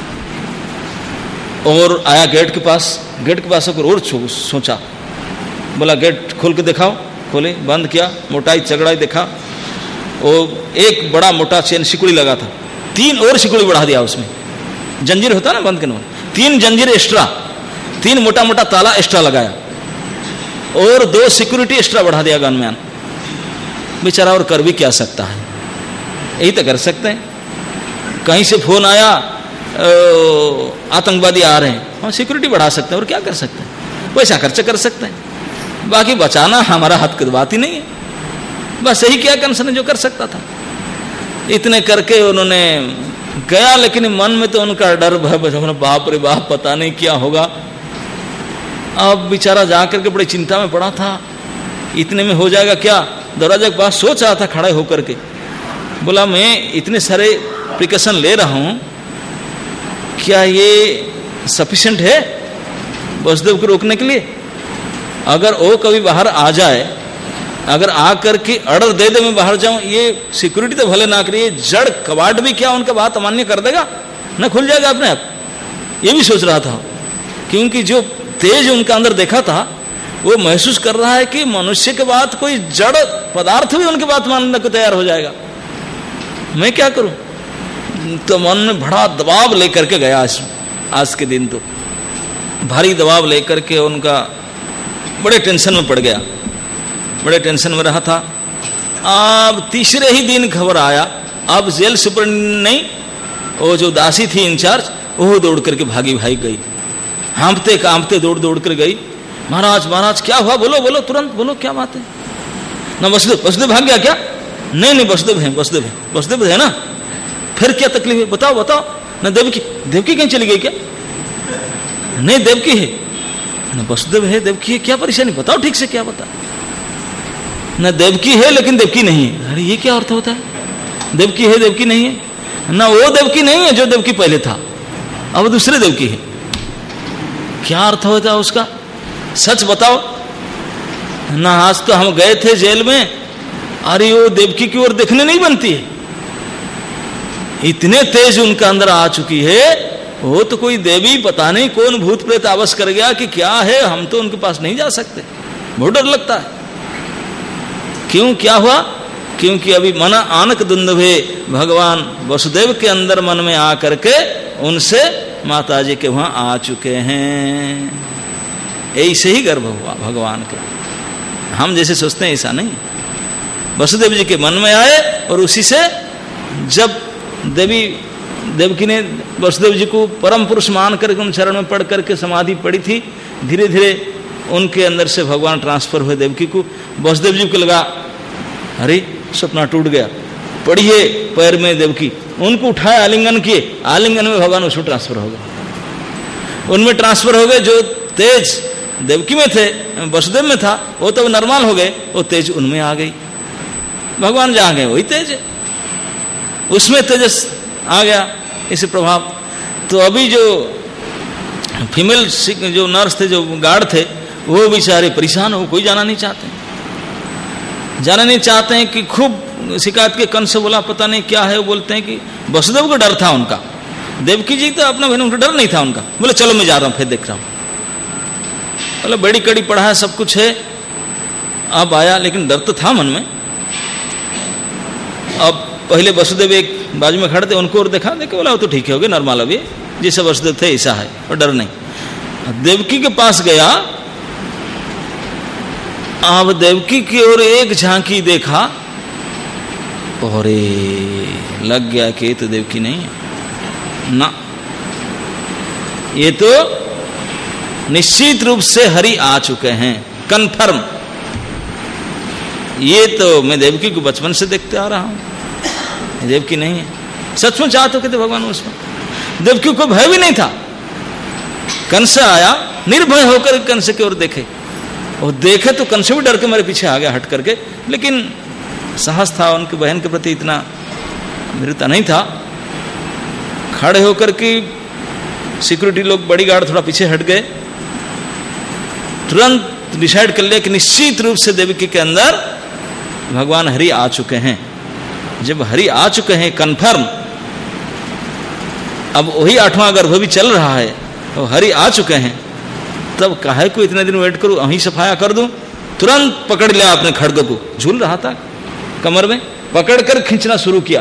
और आया गेट के पास होकर और सोचा, बोला गेट खोल के दिखाओ। खोले, बंद किया, मोटाई चगड़ाई देखा, और एक बड़ा मोटा चेन सिकुड़ी लगा था, 3 और सिकुड़ी बढ़ा दिया उसमें। जंजीर होता ना बंद करने वाला, 3 जंजीर एक्स्ट्रा, 3 मोटा मोटा ताला एक्स्ट्रा लगाया, और 2 सिक्योरिटी एक्स्ट्रा बढ़ा दिया गनमैन। बेचारा और कर भी क्या सकता है, यही तो कर सकते हैं। कहीं से फोन आया आतंकवादी आ रहे हैं, हम सिक्योरिटी बढ़ा सकते हैं, और क्या कर सकते हैं, पैसा खर्च कर सकते हैं। बाकी बचाना हमारा हाथ की बात ही नहीं है। बस यही किया कंस ने जो कर सकता था। इतने करके उन्होंने गया, लेकिन मन में तो उनका डर भय, बाप रे बाप, पता नहीं क्या होगा। अब बेचारा जाकर के बड़ी चिंता में पड़ा था, इतने में हो जाएगा क्या। दरवाजे के पास सोच रहा था खड़े होकर के, बोला मैं इतने सारे प्रिकॉशन ले रहा हूं, क्या ये सफिशिएंट है वसुदेव को रोकने के लिए। अगर वो कभी बाहर आ जाए, अगर आकर के ऑर्डर दे दे मैं बाहर जाऊं, ये सिक्योरिटी तो भले ना करिए, जड़ कबाड़ भी क्या उनका बात अमान्य कर देगा ना, खुल जाएगा अपने आप। ये भी सोच रहा था, क्योंकि जो तेज उनका अंदर देखा था, वो महसूस कर रहा है कि मनुष्य के बाद कोई जड़ पदार्थ भी उनकी बात मानने को तैयार हो जाएगा, मैं क्या करूं। तो मन में बड़ा दबाव लेकर के गया। आज के दिन तो भारी दबाव लेकर के उनका बड़े टेंशन में पड़ गया, बड़े टेंशन में रहा था। अब तीसरे ही दिन खबर आया, अब जेल सुपर नहीं, वो जो दासी थी इंचार्ज, वो दौड़ करके भागी गई, हाँपते कांपते दौड़ कर गई। महाराज क्या हुआ, बोलो तुरंत बोलो, क्या बात है। ना वसुदेव भाग गया क्या। नहीं वसुदेव है ना, फिर क्या तकलीफ है, बताओ। ना देवकी कहीं चली गई क्या। नहीं देवकी है ना, वसुदेव है, देवकी है, क्या परेशानी बताओ ठीक से, क्या बता। ना देवकी है लेकिन देवकी नहीं है। अरे ये क्या अर्थ होता है, देवकी है देवकी नहीं है। ना वो देवकी नहीं है जो देवकी पहले था, अब दूसरे देवकी है। क्या अर्थ होता है उसका, सच बताओ ना। आज तो हम गए थे जेल में, अरे वो देवकी की ओर देखने नहीं बनती है, इतने तेज उनका अंदर आ चुकी है। वो तो कोई देवी पता नहीं कौन भूत प्रेत आवास कर गया कि क्या है, हम तो उनके पास नहीं जा सकते, बहुत डर लगता है। क्यों, क्या हुआ, क्योंकि अभी मना आनक दुंदभे, भगवान वसुदेव के अंदर मन में आ करके उनसे माता जी के वहां आ चुके हैं। ऐसे ही गर्भ हुआ भगवान के, हम जैसे सोचते हैं ऐसा नहीं। वसुदेव जी के मन में आए, और उसी से जब देवकी ने वसुदेव जी को परम पुरुष मान करके उन चरण में पढ़ करके समाधि पड़ी थी, धीरे धीरे उनके अंदर से भगवान ट्रांसफर हुए देवकी को। वसुदेव जी को लगा अरे सपना टूट गया, पढ़िए पैर में देवकी, उनको उठाए, आलिंगन किए, आलिंगन में भगवान उसमें ट्रांसफर हो गए, उनमें ट्रांसफर हो गए। जो तेज देवकी में थे, वसुदेव में था, वो तो नॉर्मल हो गए, वो तेज उनमें आ गई। भगवान जहां गए वही तेज है, उसमें तेजस आ गया, इसे प्रभाव। तो अभी जो फीमेल जो नर्स थे, जो गार्ड थे, वो बेचारे परेशान हो, कोई जाना नहीं चाहते हैं कि खूब शिकायत के कन से बोला, पता नहीं क्या है। वो बोलते हैं कि वसुदेव को डर था उनका, देवकी जी तो अपना बहन, उनका डर नहीं था उनका। बोले चलो मैं जा रहा हूं, फिर देख रहा हूं। बोला बड़ी कड़ी पढ़ा है, सब कुछ है। अब आया, लेकिन डर तो था मन में। अब पहले वसुदेव एक बाजू में खड़े थे, उनको और देखा, देखे बोला वो तो ठीक है, हो गया नॉर्मल, अभी जैसे वसुदेव थे ऐसा है और डर नहीं। देवकी के पास गया, अब देवकी की ओर एक झांकी देखा और लग गया कि ये तो देवकी नहीं है ना, ये तो निश्चित रूप से हरि आ चुके हैं, कन्फर्म। ये तो मैं देवकी को बचपन से देखते आ रहा हूं, देवकी नहीं है। सचमुच आ तो कहते भगवान उसमें। देवकी को भय भी नहीं था। कंस आया, निर्भय होकर कंस की ओर देखे, और देखे तो कंस भी डर के मेरे पीछे आ गया हट करके, लेकिन साहस था, उनकी बहन के प्रति इतना वीरता नहीं था। खड़े होकर के सिक्योरिटी लोग, बॉडीगार्ड थोड़ा पीछे हट गए। तुरंत डिसाइड कर लिया कि निश्चित रूप से देवकी के अंदर भगवान हरि आ चुके हैं। जब हरि आ चुके हैं कन्फर्म, अब वही 8वां गर्भ भी चल रहा है, तो हरि आ चुके हैं, तब काहे को इतने दिन वेट करूं, वहीं सफाया कर दूं। तुरंत पकड़ लिया अपने खड्ग को, झूल रहा था कमर में, पकड़कर खींचना शुरू किया।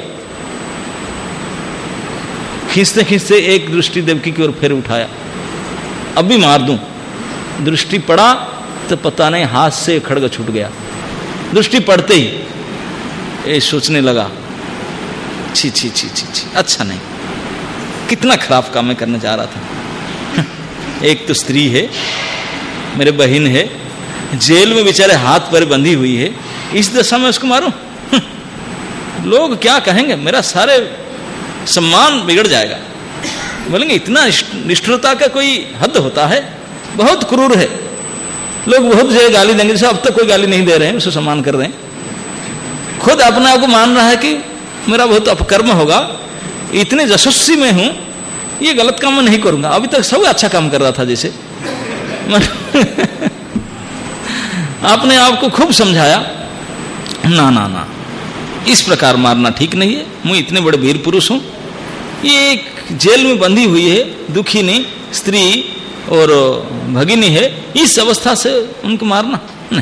खींचते खींचते एक दृष्टि देवकी की ओर फिर उठाया, अब भी मार दूं। दृष्टि पड़ा तो पता नहीं हाथ से खड्ग छूट गया। दृष्टि पड़ते ही ये सोचने लगा, छी छी छी छी छी, अच्छा नहीं, कितना खराब काम मैं करने जा रहा था। एक तो स्त्री है, मेरे बहन है, जेल में बेचारे हाथ पर बंधी हुई है, इस दशा में उसको मारूं? लोग क्या कहेंगे, मेरा सारे सम्मान बिगड़ जाएगा। बोलेंगे इतना निष्ठुरता का कोई हद होता है, बहुत क्रूर है। लोग बहुत जगह गाली देंगे, जैसे अब तक कोई गाली नहीं दे रहे हैं, उसको सम्मान कर रहे हैं। खुद अपने आप को मान रहा है कि मेरा बहुत अपकर्म होगा, इतने यशस्वी में हूं, ये गलत काम मैं नहीं करूंगा। अभी तक सब अच्छा काम कर रहा था जैसे। आपने आपको खूब समझाया, ना ना ना, इस प्रकार मारना ठीक नहीं है, मैं इतने बड़े वीर पुरुष हूं। ये एक जेल में बंधी हुई है, दुखिनी स्त्री और भगिनी है, इस अवस्था से उनको मारना नहीं।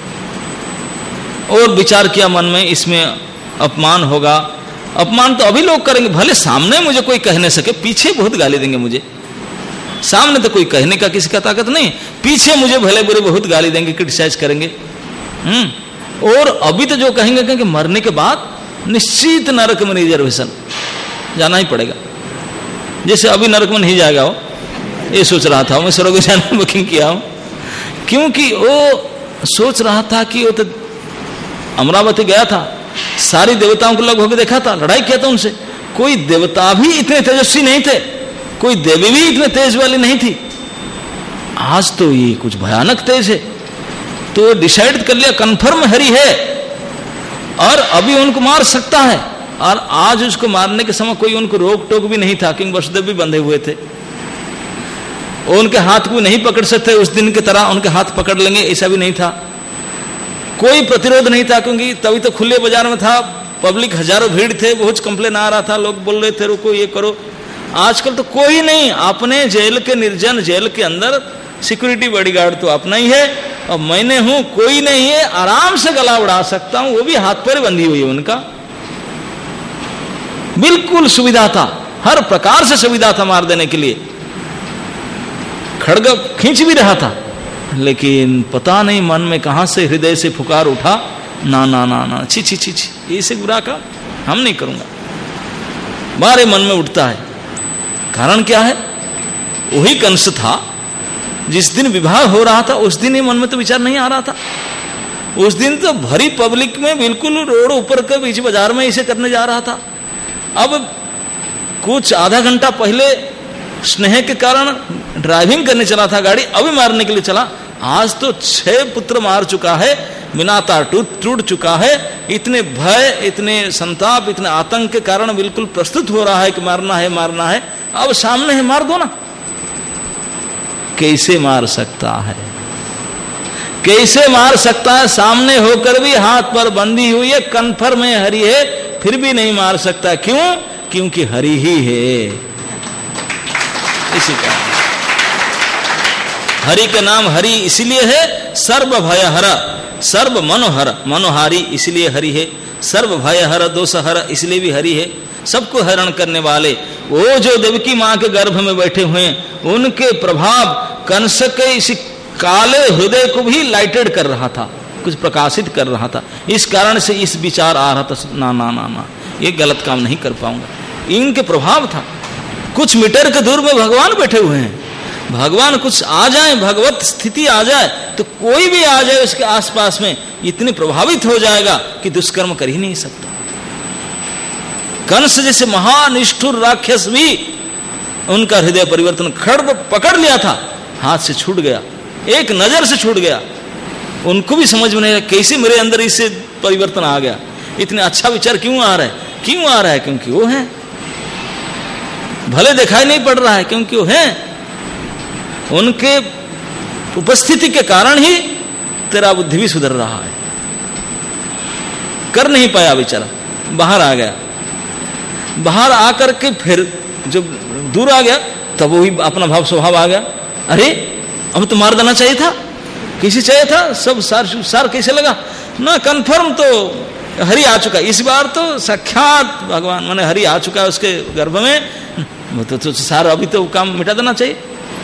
और विचार किया मन में, इसमें अपमान होगा। अपमान तो अभी लोग करेंगे, भले सामने मुझे कोई कह नहीं सके, पीछे बहुत गाली देंगे मुझे। सामने तो कोई कहने का किसी का ताकत नहीं, पीछे मुझे भले बुरे बहुत गाली देंगे, क्रिटिसाइज करेंगे। और अभी तो जो कहेंगे कि मरने के बाद निश्चित नरक में रिजर्वेशन जाना ही पड़ेगा। जैसे अभी नरक में नहीं जाएगा वो, ये सोच रहा था मैं, स्वर्ग जाने में बुकिंग किया हूं, क्योंकि वो सोच रहा था कि वो तो अमरावती गया था, सारी देवताओं को लगभग देखा था, लड़ाई किया था उनसे, कोई देवता भी इतने तेजस्वी नहीं थे, कोई देवी भी इतने तेज वाली नहीं थी। आज तो ये कुछ भयानक तेज है। तो डिसाइड कर लिया कन्फर्म हरि है और अभी उनको मार सकता है। और आज उसको मारने के समय कोई उनको रोक टोक भी नहीं था, क्योंकि वसुदेव भी बंधे हुए थे, उनके हाथ को नहीं पकड़ सकते उस दिन की तरह, उनके हाथ पकड़ लेंगे ऐसा भी नहीं था। कोई प्रतिरोध नहीं था, क्योंकि तभी तो खुले बाजार में था, पब्लिक हजारों भीड़ थे, बहुत कंप्लेन आ रहा था, लोग बोल रहे थे रुको ये करो। आजकल तो कोई नहीं, अपने जेल के निर्जन जेल के अंदर सिक्योरिटी बॉडीगार्ड तो अपना ही है, और मैंने हूं, कोई नहीं है, आराम से गला उड़ा सकता हूं। वो भी हाथ पर बंधी हुई है उनका, बिल्कुल सुविधा था, हर प्रकार से सुविधा था मार देने के लिए। खड्ग खींच भी रहा था, लेकिन पता नहीं मन में कहां से हृदय से पुकार उठा, ना ना ना ना, छी छी छी छी, ऐसे बुरा काम हम नहीं करूंगा। हमारे मन में उठता है। कारण क्या है? वही कंस था जिस दिन विवाह हो रहा था, उस दिन ही मन में तो विचार नहीं आ रहा था। उस दिन तो भरी पब्लिक में बिल्कुल रोड ऊपर के बीच बाजार में इसे करने जा रहा था। अब कुछ आधा घंटा पहले स्नेह के कारण ड्राइविंग करने चला था गाड़ी, अभी मारने के लिए चला। आज तो 6 पुत्र मार चुका है, मिनाता टूट चुका है। इतने भय, इतने संताप, इतने आतंक के कारण बिल्कुल प्रस्तुत हो रहा है कि मारना है मारना है। अब सामने है, मार दो ना। कैसे मार सकता है? कैसे मार सकता है? सामने होकर भी हाथ पर बंधी हुई है, कन्फर्म है हरि है, फिर भी नहीं मार सकता। क्यों? क्योंकि हरि ही है। इसी कारण हरि का नाम हरि इसलिए है सर्व भय हरा, सर्व मनोहर मनोहारी इसलिए हरि है, सर्व भय हर दोष हर इसलिए भी हरि है। सबको हरण करने वाले वो जो देवकी माँ के गर्भ में बैठे हुए हैं, उनके प्रभाव कंस के इस काले हृदय को भी लाइटेड कर रहा था, कुछ प्रकाशित कर रहा था। इस कारण से इस विचार आ रहा था, ना ना ना ना ये गलत काम नहीं कर पाऊंगा। इनके प्रभाव था। कुछ मीटर के दूर में भगवान बैठे हुए हैं, भगवान कुछ आ जाए, भगवत स्थिति आ जाए तो कोई भी आ जाए उसके आसपास में इतने प्रभावित हो जाएगा कि दुष्कर्म कर ही नहीं सकता। कंस जैसे महानिष्ठुर राक्षस भी उनका हृदय परिवर्तन खड्ग पकड़ लिया था, हाथ से छूट गया, एक नजर से छूट गया। उनको भी समझ में नहीं आया कैसे मेरे अंदर इससे परिवर्तन आ गया, इतने अच्छा विचार क्यों आ रहा है, क्यों आ रहा है? क्योंकि वो है, भले दिखाई नहीं पड़ रहा है क्योंकि वो है। उनके उपस्थिति के कारण ही तेरा बुद्धि भी सुधर रहा है। कर नहीं पाया बेचारा, बाहर आ गया। बाहर आकर के फिर जब दूर आ गया तब वही अपना भाव स्वभाव आ गया, अरे अब तो मार देना चाहिए था, किसी चाहिए था, सब सार कैसे लगा ना, कंफर्म तो हरि आ चुका है। इस बार तो साक्षात भगवान माने हरि आ चुका है उसके गर्भ में, तो सार अभी तो काम मिटा देना चाहिए।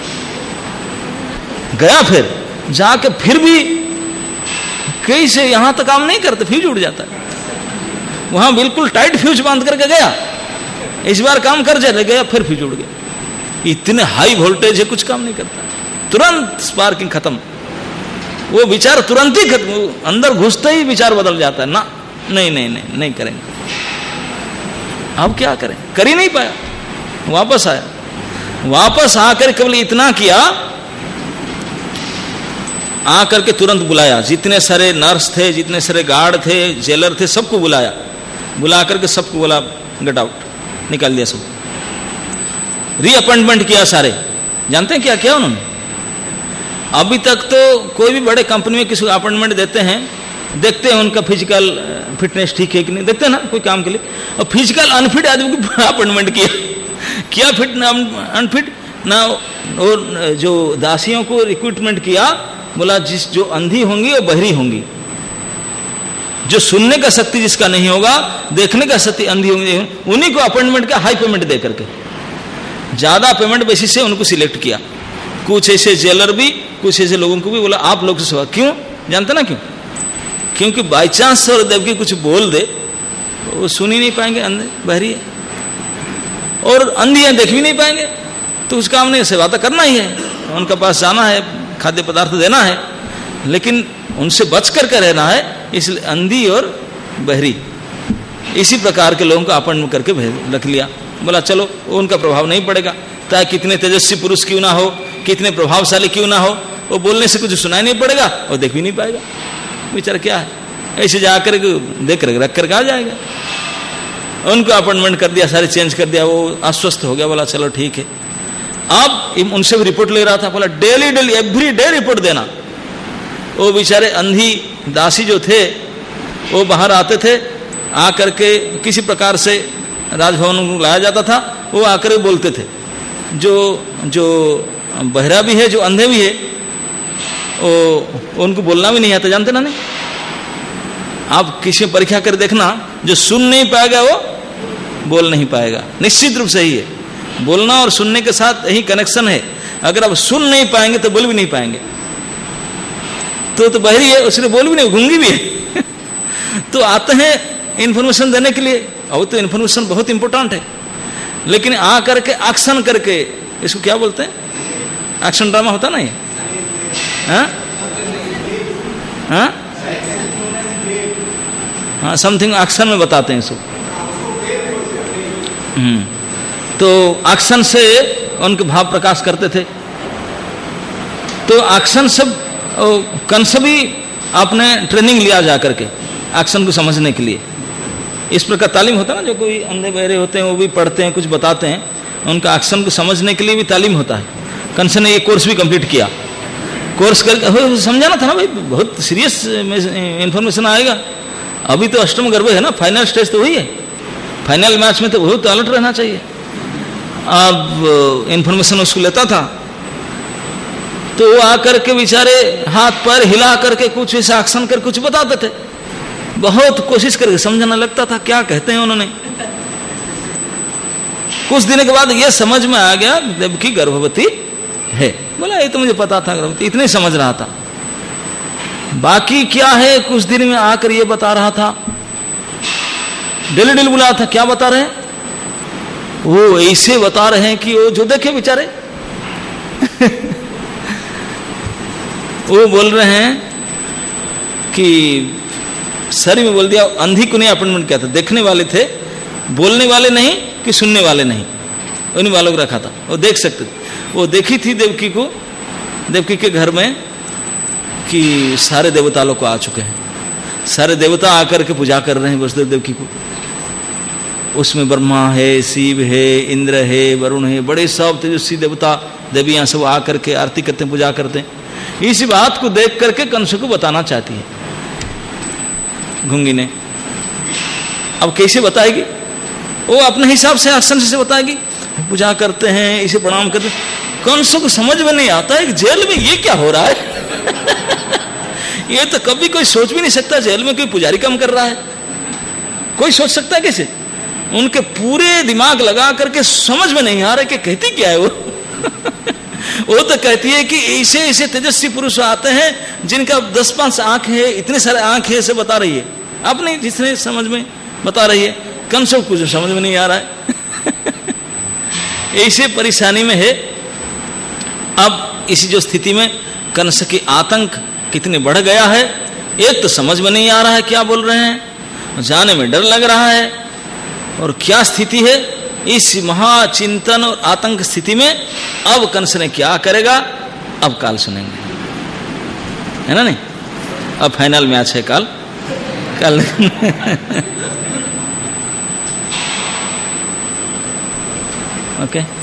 गया फिर जाके फिर भी कैसे यहां तक काम नहीं करते, फ्यूज उड़ जाता है। वहां बिल्कुल टाइट फ्यूज बांध करके गया, इस बार काम कर जाए, गया फिर फ्यूज उड़ गया। इतने हाई वोल्टेज है, कुछ काम नहीं करता, तुरंत स्पार्किंग खत्म। वो विचार तुरंत ही खत्म, अंदर घुसते ही विचार बदल जाता है, ना नहीं नहीं नहीं नहीं करेंगे। अब क्या करें, कर ही नहीं पाया। वापस आया, वापस आकर केवल इतना किया, आकर के तुरंत बुलाया जितने सारे नर्स थे, जितने सारे गार्ड थे, जेलर थे, सबको बुलाया। बुला करके सबको बोला गेट आउट, निकाल दिया सब। रीअपॉइंटमेंट किया सारे। जानते हैं क्या किया उन्होंने? अभी तक तो कोई भी बड़े कंपनी में किसी को अपॉइंटमेंट देते हैं, देखते हैं उनका फिजिकल फिटनेस ठीक है कि नहीं, देखते हैं ना कोई काम के लिए। और फिजिकल अनफिट आदमी को अपॉइंटमेंट किया फिट ना अनफिट ना। और जो दासियों को रिक्रूटमेंट किया, बोला जिस जो अंधी होंगी वो बहरी होंगी, जो सुनने का शक्ति जिसका नहीं होगा, देखने का शक्ति अंधी होंगी, उन्हीं को अपॉइंटमेंट का हाई पेमेंट दे करके, ज्यादा पेमेंट बेसिस से उनको सिलेक्ट किया। कुछ ऐसे जेलर भी, कुछ ऐसे लोगों को भी बोला आप लोग से। क्यों जानते ना क्यों? क्योंकि बाई चांस और देवकी कुछ बोल दे वो सुन ही नहीं पाएंगे, अंधे बहरी है, और अंधी है, देख भी नहीं पाएंगे, तो उस काम नहीं, सेवा तो करना ही है, उनके पास जाना है, खाद्य पदार्थ देना है, लेकिन उनसे बच करके रहना है। इसलिए अंधी और बहरी इसी प्रकार के लोगों को अपॉइंटमेंट करके रख लिया। बोला चलो उनका प्रभाव नहीं पड़ेगा, चाहे कितने तेजस्वी पुरुष क्यों ना हो, कितने प्रभावशाली क्यों ना हो, वो बोलने से कुछ सुनाई नहीं पड़ेगा और देख भी नहीं पाएगा। विचार क्या है, ऐसे जाकर देख रख करके आ जाएगा। उनको अपॉइंटमेंट कर दिया, सारे चेंज कर दिया। वो अस्वस्थ हो गया, बोला चलो ठीक है। अब उनसे भी रिपोर्ट ले रहा था, बोला daily daily every day report देना। वो बेचारे अंधी दासी जो थे वो बाहर आते थे, आकर के किसी प्रकार से राजभवन को लाया जाता था, वो आकर बोलते थे। जो बहरा भी है, जो अंधे भी है, वो उनको बोलना भी नहीं आता, जानते ना? नहीं, आप किसी में परीक्षा कर देखना, जो सुन नहीं पाएगा वो बोल नहीं पाएगा, निश्चित रूप से ही है। बोलना और सुनने के साथ यही कनेक्शन है। अगर आप सुन नहीं पाएंगे तो बोल भी नहीं पाएंगे। तो बहरी है, उसने बोल भी नहीं, गूंगी भी है तो आते हैं इंफॉर्मेशन देने के लिए। अब तो इंफॉर्मेशन बहुत इंपॉर्टेंट है, लेकिन आ करके एक्शन करके, इसको क्या बोलते हैं, एक्शन ड्रामा होता ना ये, हाँ समथिंग एक्शन में बताते हैं इसको। तो एक्शन से उनके भाव प्रकाश करते थे। तो एक्शन से कंस भी आपने ट्रेनिंग लिया जा करके एक्शन को समझने के लिए। इस प्रकार तालीम होता है ना, जो कोई अंधे बहरे होते हैं वो भी पढ़ते हैं, कुछ बताते हैं, उनका एक्शन को समझने के लिए भी तालीम होता है। कंस ने ये कोर्स भी कंप्लीट किया। कोर्स करके समझाना था ना भाई, बहुत सीरियस इंफॉर्मेशन आएगा। अभी तो अष्टम गर्भ है ना, फाइनल स्टेज तो वही है, फाइनल मैच में तो बहुत अलर्ट रहना चाहिए। अब इंफॉर्मेशन उसको लेता था। तो वो आकर के बेचारे हाथ पैर हिला करके कुछ ऐसा एक्शन कर कुछ बताते थे। बहुत कोशिश करके समझना लगता था क्या कहते हैं उन्होंने। कुछ दिन के बाद ये समझ में आ गया देवकी गर्भवती है। बोला ये तो मुझे पता था गर्भवती, इतने समझ रहा था, बाकी क्या है कुछ दिन में आकर ये बता रहा था। डेली बुलाया था, क्या बता रहे हैं? वो ऐसे बता रहे हैं कि वो जो देखे बेचारे वो बोल रहे हैं कि सर में बोल दिया, अंधी को नहीं अपॉइंटमेंट किया था, देखने वाले थे, बोलने वाले नहीं कि सुनने वाले नहीं, उन्हीं वालों को रखा था, वो देख सकते थे। वो देखी थी देवकी को, देवकी के घर में कि सारे देवता लोग को आ चुके हैं, सारे देवता आकर के पूजा कर रहे हैं वसुदेव देवकी को। उसमें ब्रह्मा है, शिव है, इंद्र है, वरुण है, बड़े सब तेजस्वी देवता देवियां सब आकर के आरती करते हैं, पूजा करते हैं। इसी बात को देख करके कंस को बताना चाहती है घुंगी ने। अब कैसे बताएगी? वो अपने हिसाब से एक्शन से बताएगी, पूजा करते हैं, इसे प्रणाम करते हैं। कंस को समझ में नहीं आता है कि जेल में ये क्या हो रहा है ये तो कभी कोई सोच भी नहीं सकता जेल में कोई पुजारी काम कर रहा है। कोई सोच सकता है कैसे? उनके पूरे दिमाग लगा करके समझ में नहीं आ रहा कि कहती क्या है वो वो तो कहती है कि ऐसे ऐसे तेजस्वी पुरुष आते हैं जिनका 10-5 आंख है, इतने सारे आंख है, ऐसे बता रही है अपने जिसने समझ में बता रही है। कंस को कुछ समझ में नहीं आ रहा है ऐसे परेशानी में है। अब इसी जो स्थिति में कंस की आतंक कितने बढ़ गया है, एक तो समझ में नहीं आ रहा है क्या बोल रहे हैं, जाने में डर लग रहा है, और क्या स्थिति है इस महाचिंतन और आतंक स्थिति में। अब कंस ने क्या करेगा अब काल सुनेंगे, है ना? नहीं, अब फाइनल मैच है कल ओके